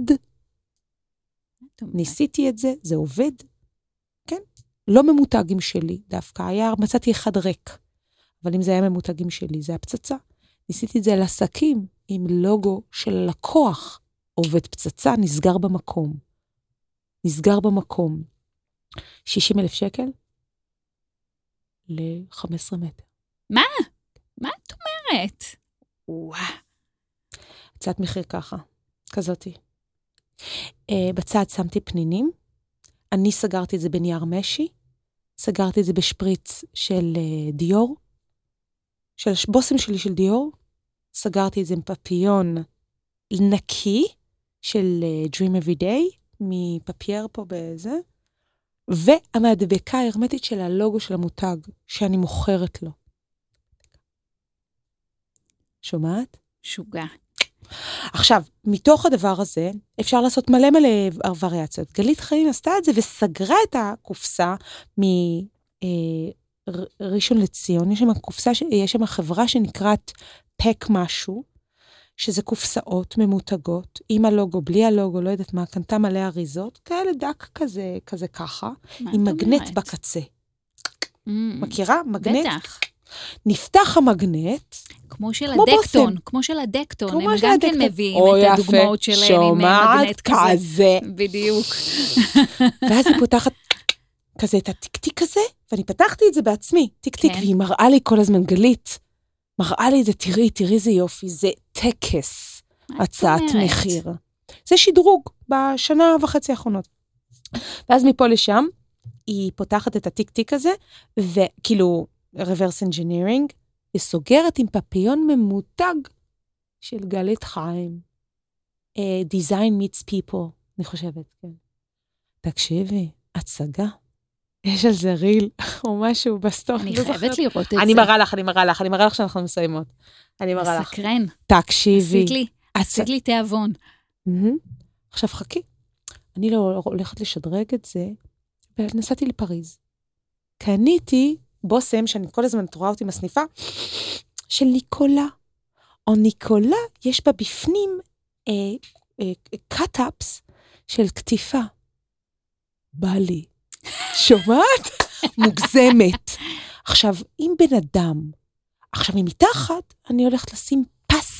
ניסיתי את זה, זה עובד, כן? לא ממותגים שלי דווקא, מצאתי אחד ריק, אבל אם זה היה ממותגים שלי, זה היה פצצה. ניסיתי את זה על עסקים, עם לוגו של לקוח, עובד פצצה, נסגר במקום. 60,000 שקל ל-15 מטר. מה? מה את אומרת? וואו. הצעת מחיר ככה, כזאתי. בצד שמתי פנינים, אני סגרתי את זה בנייר משי, סגרתי את זה בשפריץ של דיור, של בושם שלי של דיור, סגרתי את זה עם פפיון נקי של Dream Every Day, מפפייר פה בזה, והמדבקה ההרמטית של הלוגו של המותג, שאני מוכרת לו. שומעת? שוגע. עכשיו, מתוך הדבר הזה, אפשר לעשות מלא וריאציות. גלית חיים עשתה את זה וסגרה את הקופסה מראשון לציון. יש שם חברה שנקראת פק משהו, שזה קופסאות ממותגות, עם הלוגו, בלי הלוגו, לא יודעת מה, קנתה מלא אריזות, כאלה דק כזה ככה, עם מגנט בקצה. מכירה? מגנט? בטח. נפתח המגנט. כמו של כמו הדקטון, בושם. כמו של הדקטון. כמו הם של גם כן הדקטון. מביאים או, את יפה. הדוגמאות שלהם עם שומעת מגנט כזה. כזה. בדיוק. ואז היא פותחת כזה את הטיק-טיק הזה, ואני פתחתי את זה בעצמי, טיק-טיק, כן. והיא מראה לי כל הזמן גלית. מראה לי את זה, תראי איזה יופי, זה טקס, הצעת אומרת? מחיר. זה שדרוג בשנה וחצי האחרונות. ואז מפה לשם, היא פותחת את הטיק-טיק הזה, וכאילו, reverse engineering, וסוגרת עם פפיון ממותג של גלית חיים. Design meets people, אני חושבת, כן. תקשיבי, הצגה. יש על זה ריל, או משהו בסטורי. אני חייבת לראות את זה. אני מראה לך שאנחנו מסיימות. אני מראה לך. סקרן. תקשיבי. עשית לי תיאבון. עכשיו חכי. אני לא הולכת לשדרג את זה, ונסעתי לפריז. קניתי בושם, שאני כל הזמן רואה אותי מסניפה, של ניקולה. או ניקולה, יש בה בפנים קאט-אפס של כתיפה. בא לי. שומעת? מוגזמת. עכשיו, אם בן אדם, עכשיו מתחת, אני הולכת לשים פס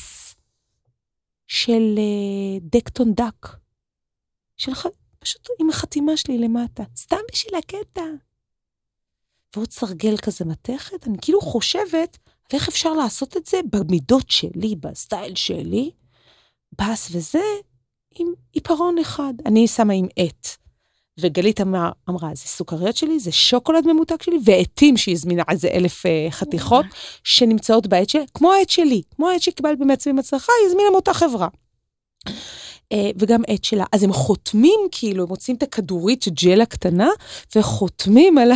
של דקטון דק. פשוט עם החתימה שלי למטה. סתם בשביל הקטע. ועוד סרגל כזה מתכת, אני כאילו חושבת, איך אפשר לעשות את זה במידות שלי, בסטייל שלי, פס וזה, עם עיפרון אחד. אני שמה עם עט. וגלית אמרה, זה סוכריות שלי, זה שוקולד ממותק שלי, ועטים שהיא הזמינה איזה 1,000 חתיכות, שנמצאות בעט שלי, כמו העט שלי, כמו העט שקיבלת במעצבים הצלחה, היא הזמינה מאותה חברה. וגם עט שלה. אז הם חותמים, כאילו, הם מוצאים את הכדורית ג'לה קטנה, וחותמים על...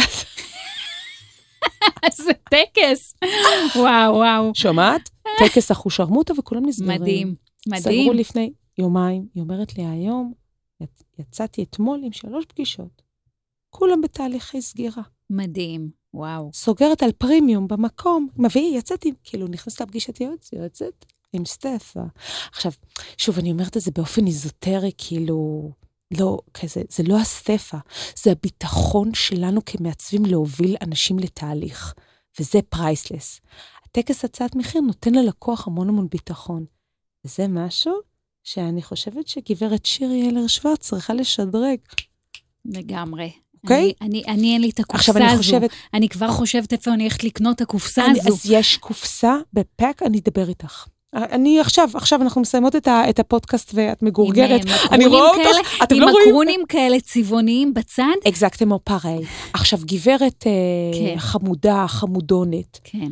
זה טקס. וואו. שומעת? טקס אחושרמוטה, וכולם נסגרים. מדהים. סגרו לפני יומיים. היא אומרת לי, היום, יצאתי אתמול עם 3 פגישות. כולם בתהליכי סגירה. מדהים, וואו. סוגרת על פרימיום במקום, יצאתי, כאילו נכנסת לפגישת יועצת עם סטפה. עכשיו, שוב, אני אומרת את זה באופן איזוטרי, כאילו, לא, כזה, זה לא הסטפה, זה הביטחון שלנו כמעצבים להוביל אנשים לתהליך, וזה פרייסלס. הטקס הצעת מחיר נותן ללקוח המון ביטחון. וזה משהו שאני חושבת שגברת שירי אלר שוורץ צריכה לשדרג. לגמרי. אוקיי? אני אין לי את הקופסה עכשיו אני הזו. חושבת... אני כבר חושבת איפה אני הולכת לקנות את הקופסה הזו. אז יש קופסה בפאק, אני אדבר איתך. אני עכשיו אנחנו מסיימות את הפודקאסט ואת מגורגרת. אני רואה אותך, אתם לא רואים? עם מקרונים כאלה צבעוניים בצד. אקזקטמו פארי. עכשיו גברת חמודה, חמודונת. כן.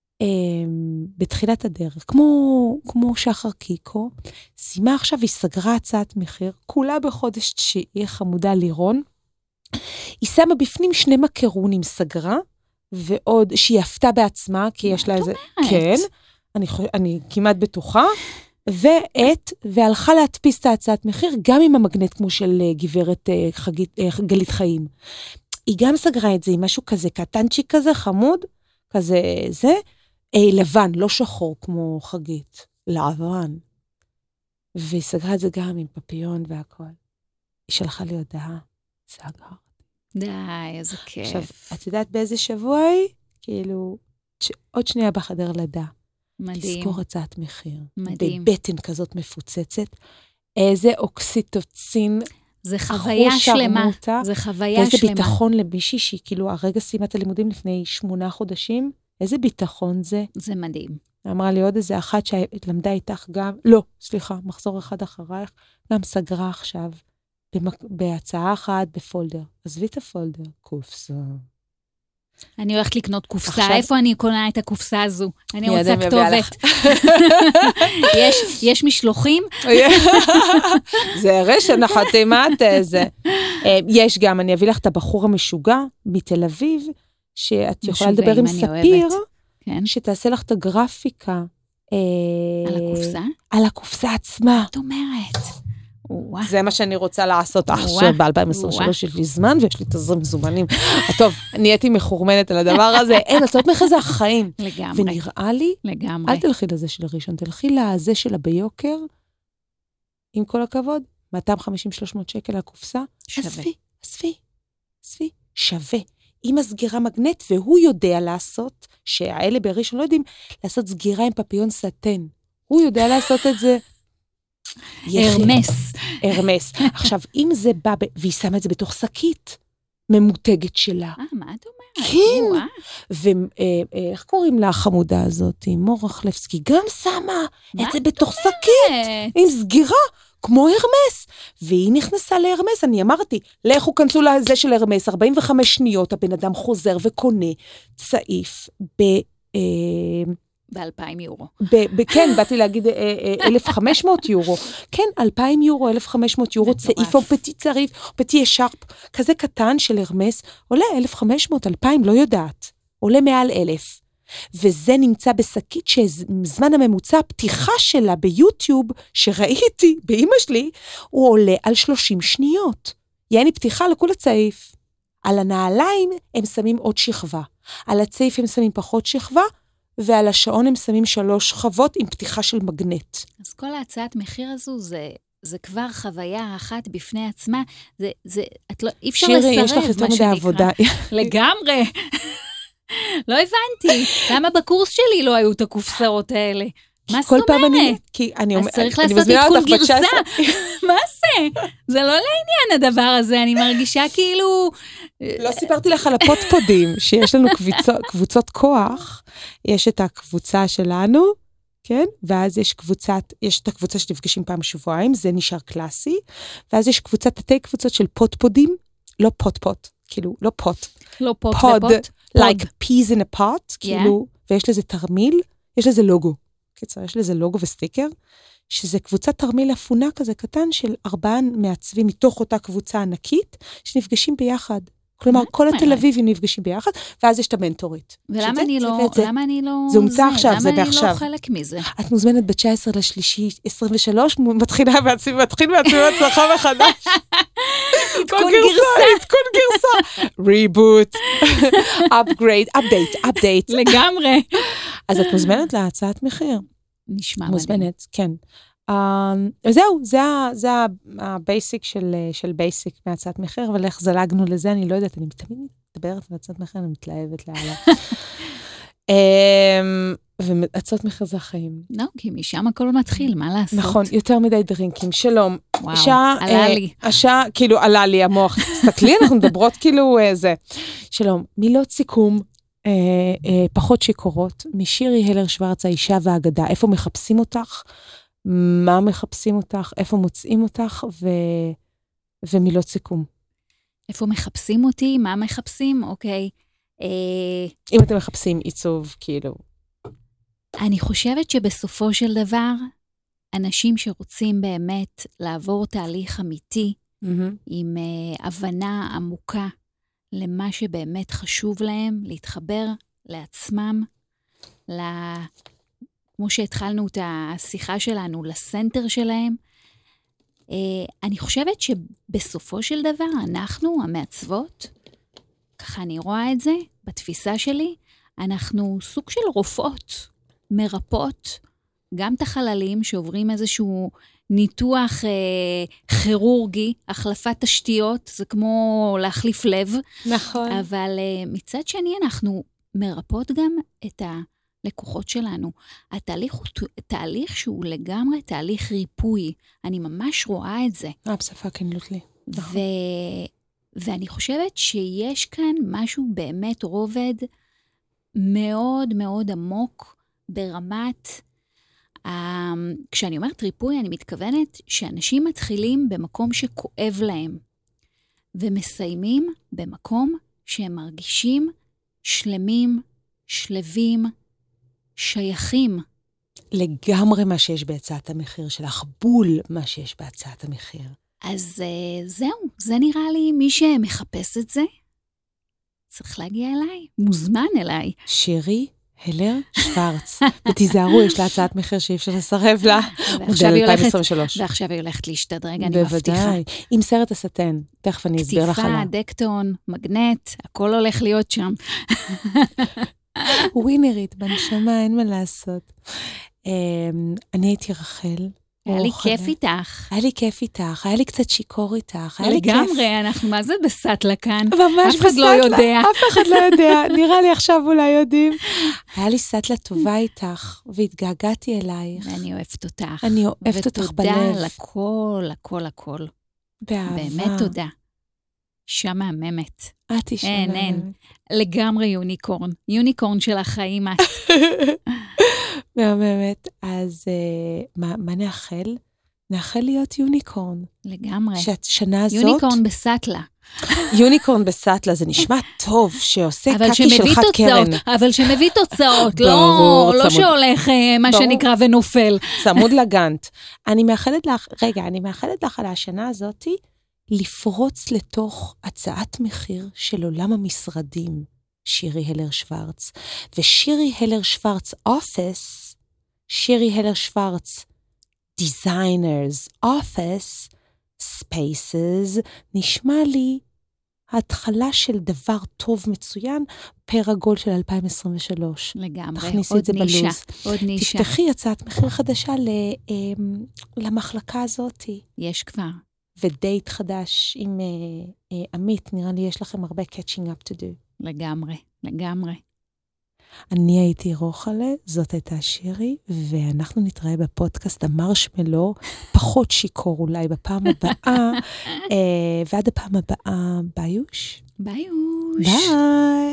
בתחילת הדרך, כמו שחר קיקו, סיימה עכשיו, היא סגרה הצעת מחיר, כולה בחודש 9, חמודה לירון, היא שמה בפנים 2 מקרונים, סגרה, ועוד שהיא הפתה בעצמה, כי יש לה איזה... כן, אני כמעט בטוחה, והלכה להדפיס את ההצעת מחיר, גם עם המגנט כמו של גברת גלית חיים. היא גם סגרה את זה עם משהו כזה, קטנצ'יק כזה, חמוד, כזה זה, לבן, לא שחור כמו חגית, לבן. והיא סגרה את זה גם עם פפיון והכל. היא שלחה לי הודעה, סגר. די, איזה כיף. עכשיו, את יודעת באיזה שבוע היא? כאילו, עוד שנייה בחדר לידה. מדהים. תזכור הצעת מחיר. מדהים. בבטן כזאת מפוצצת. איזה אוקסיטוצין. זה חוויה שלמה. זה חוויה שלמה. ואיזה ביטחון למישהי שהיא כאילו הרגע סיימה את הלימודים לפני 8 חודשים. איזה ביטחון זה. זה מדהים. אמרה לי עוד איזה אחת שלמדה איתך גם, לא, סליחה, מחזור אחד אחרייך, גם סגרה עכשיו, בהצעה אחת בפולדר. עזבי את הפולדר, קופסה. אני הולכת לקנות קופסה, איפה אני קונה את הקופסה הזו? אני רוצה כתובת. יש משלוחים? זה רשת החתימת איזה. יש גם, אני אביא לך את הבחור המשוגע מתל אביב, שאת יכולה לדבר עם ספיר, שתעשה לך את הגרפיקה. על הקופסה? על הקופסה עצמה. את אומרת. זה מה שאני רוצה לעשות עכשיו ב-2023, יש לי זמן ויש לי תזרים מזומנים. טוב, נהייתי מחורמנת על הדבר הזה, אין, הצעות מחיר זה החיים. לגמרי. ונראה לי, אל תלכי לזה של הראשון, תלכי לזה שלה ביוקר, עם כל הכבוד, 250-300 שקל לקופסה, עזבי, שווה. עם הסגירה מגנט, והוא יודע לעשות, שהאלה בראשון לא יודעים, לעשות סגירה עם פפיון סטן. הוא יודע לעשות את זה. הרמס. עכשיו, אם זה בא, והיא שמה את זה בתוך שקית, ממותגת שלה. מה את אומרת? כן. ואיך קוראים לה החמודה הזאת? מור רחלבסקי, גם שמה את זה בתוך שקית, עם סגירה, כמו הרמס. והיא נכנסה להרמס, אני אמרתי, לכו כנסו לזה של הרמס, 45 שניות, הבן אדם חוזר וקונה צעיף ב-2,000 יורו. כן, באתי להגיד 1,500 יורו. כן, 2,000 יורו, 1,500 יורו, צעיף או פטי צריף, פטי שרפ, כזה קטן של הרמס, עולה 1,500, 2,000, לא יודעת. עולה מעל 1,000. וזה נמצא בשקית שזמן הממוצע, הפתיחה שלה ביוטיוב, שראיתי באמא שלי, הוא עולה על 30 שניות. יעני פתיחה לכול הצעיף. על הנעליים הם שמים עוד שכבה. על הצעיף הם שמים פחות שכבה, ועל השעון הם שמים 3 שכבות עם פתיחה של מגנט. אז כל ההצעת מחיר הזו זה כבר חוויה אחת בפני עצמה, אי אפשר לסרב, שירי, יש לך יותר מדי עבודה. לגמרי. לא הבנתי. למה בקורס שלי לא היו את הקופסאות האלה? מה זאת אומרת? אז צריך לעשות עדכון גרסה. מה זה? זה לא לעניין הדבר הזה, אני מרגישה כאילו... לא סיפרתי לך על הפודפודים, שיש לנו קבוצות כוח, יש את הקבוצה שלנו, כן? ואז יש את הקבוצה שנפגשים פעם בשבועיים, זה נשאר קלאסי, ואז יש תתי קבוצות של פודפודים, לא פוט, כאילו, לא פוט. לא פוט, פוד, like peas in a pot, כאילו, ויש לזה תרמיל, יש לזה לוגו. קיצר, יש לזה לוגו וסטיקר, שזה קבוצת תרמיל אפונה כזה קטן של 4 מעצבים מתוך אותה קבוצה ענקית, שנפגשים ביחד. כלומר, כל התל אביבים נפגשים ביחד, ואז יש את המנטורית. ולמה אני לא... זה הומצא עכשיו, זה בעכשיו. למה אני לא חלק מזה? את מוזמנת ב-19/3/23, מתחיל בעצמי הצלחה מחדש. עדכון גרסה. ריבוט. upgrade, update. לגמרי. אז את מוזמנת להצעת מחיר. נשמע מוזמנת, כן. וזהו, זה הבייסיק של בייסיק מהצעת מחיר, אבל איך זלגנו לזה, אני לא יודעת, אני תמיד מדברת על הצעת מחיר, אני מתלהבת להעלה. והצעות מחיר זה החיים. לא, כי משם הכל מתחיל, מה לעשות? נכון, יותר מדי דרינקים, שלום. וואו, עלה לי. השעה, כאילו, עלה לי המוח. תסתכלי, אנחנו מדברות כאילו זה. שלום, מילות סיכום, פחות שיקורות, משירי הלר שוורץ, האישה והאגדה, איפה מחפשים אותך? מה מחפשים אותך, איפה מוצאים אותך, ומילות סיכום. איפה מחפשים אותי, מה מחפשים, אוקיי. אם אתם מחפשים עיצוב, כאילו. אני חושבת שבסופו של דבר, אנשים שרוצים באמת לעבור תהליך אמיתי, עם הבנה עמוקה למה שבאמת חשוב להם, להתחבר לעצמם, כמו שהתחלנו את השיחה שלנו, לסנטר שלהם. אני חושבת שבסופו של דבר, אנחנו, המעצבות, ככה אני רואה את זה, בתפיסה שלי, אנחנו סוג של רופאות, מרפאות, גם את החללים שעוברים איזשהו ניתוח כירורגי, החלפת תשתיות, זה כמו להחליף לב. נכון. אבל מצד שני, אנחנו מרפאות גם את הלקוחות שלנו. התהליך הוא תהליך שהוא לגמרי תהליך ריפוי. אני ממש רואה את זה. absolutely. ואני חושבת שיש כאן משהו באמת רובד מאוד מאוד עמוק ברמת, כשאני אומרת ריפוי, אני מתכוונת שאנשים מתחילים במקום שכואב להם, ומסיימים במקום שהם מרגישים שלמים, שלבים, שייכים. לגמרי מה שיש בהצעת המחיר שלך, בול מה שיש בהצעת המחיר. אז זהו, זה נראה לי מי שמחפש את זה, צריך להגיע אליי, מוזמן אליי. שירי הלר שוורץ. ותיזהרו, יש לה הצעת מחיר שאי אפשר לסרב לה. מודל 2023. ועכשיו היא הולכת להשתדרג, אני מבטיחה. בוודאי. עם סרט הסטן, תכף אני אסביר לך עליו. קטיפה, דקטון, מגנט, הכל הולך להיות שם. ווינרית, בנשמה, אין מה לעשות. אני הייתי רחל, היה לי כיף איתך. היה לי כיף איתך, היה לי קצת שיקור איתך, היה לי כיף. לגמרי, אנחנו מה זה בסטלה כאן? ממש אף אחד לא יודע. אף אחד לא יודע, נראה לי עכשיו אולי יודעים. היה לי סטלה טובה איתך, והתגעגעתי אלייך. ואני אוהבת אותך. אני אוהבת אותך בלב. ותודה על הכל, הכל, הכל. באהבה. באמת תודה. אישה מהממת. את אישה מהממת. אין. לגמרי יוניקורן. יוניקורן של החיים את. מהממת. אז מה נאחל? נאחל להיות יוניקורן. לגמרי. שנה הזאת... יוניקורן בסטלה. יוניקורן בסטלה, זה נשמע טוב, שעושה קקי של חד קרן. אבל שמביא תוצאות, לא שהולך מה שנקרא ונופל. צמוד לגנט. אני מאחלת לך על השנה הזאת, לפרוץ לתוך הצעת מחיר של עולם המשרדים, שירי הלר שוורץ. ושירי הלר שוורץ אופיס, שירי הלר שוורץ דיזיינרס אופיס, ספייסס, נשמע לי התחלה של דבר טוב מצוין, פר עגול של 2023. לגמרי, תכניסי את זה בלוז. עוד נישה. תפתחי הצעת מחיר חדשה למחלקה הזאת. יש כבר. ודייט חדש עם עמית, נראה לי יש לכם הרבה catching up to do. לגמרי, לגמרי. אני הייתי רוחלה, זאת הייתה שירי, ואנחנו נתראה בפודקאסט המרשמלו, פחות שיקור אולי בפעם הבאה, ועד הפעם הבאה, ביוש. ביוש. ביי.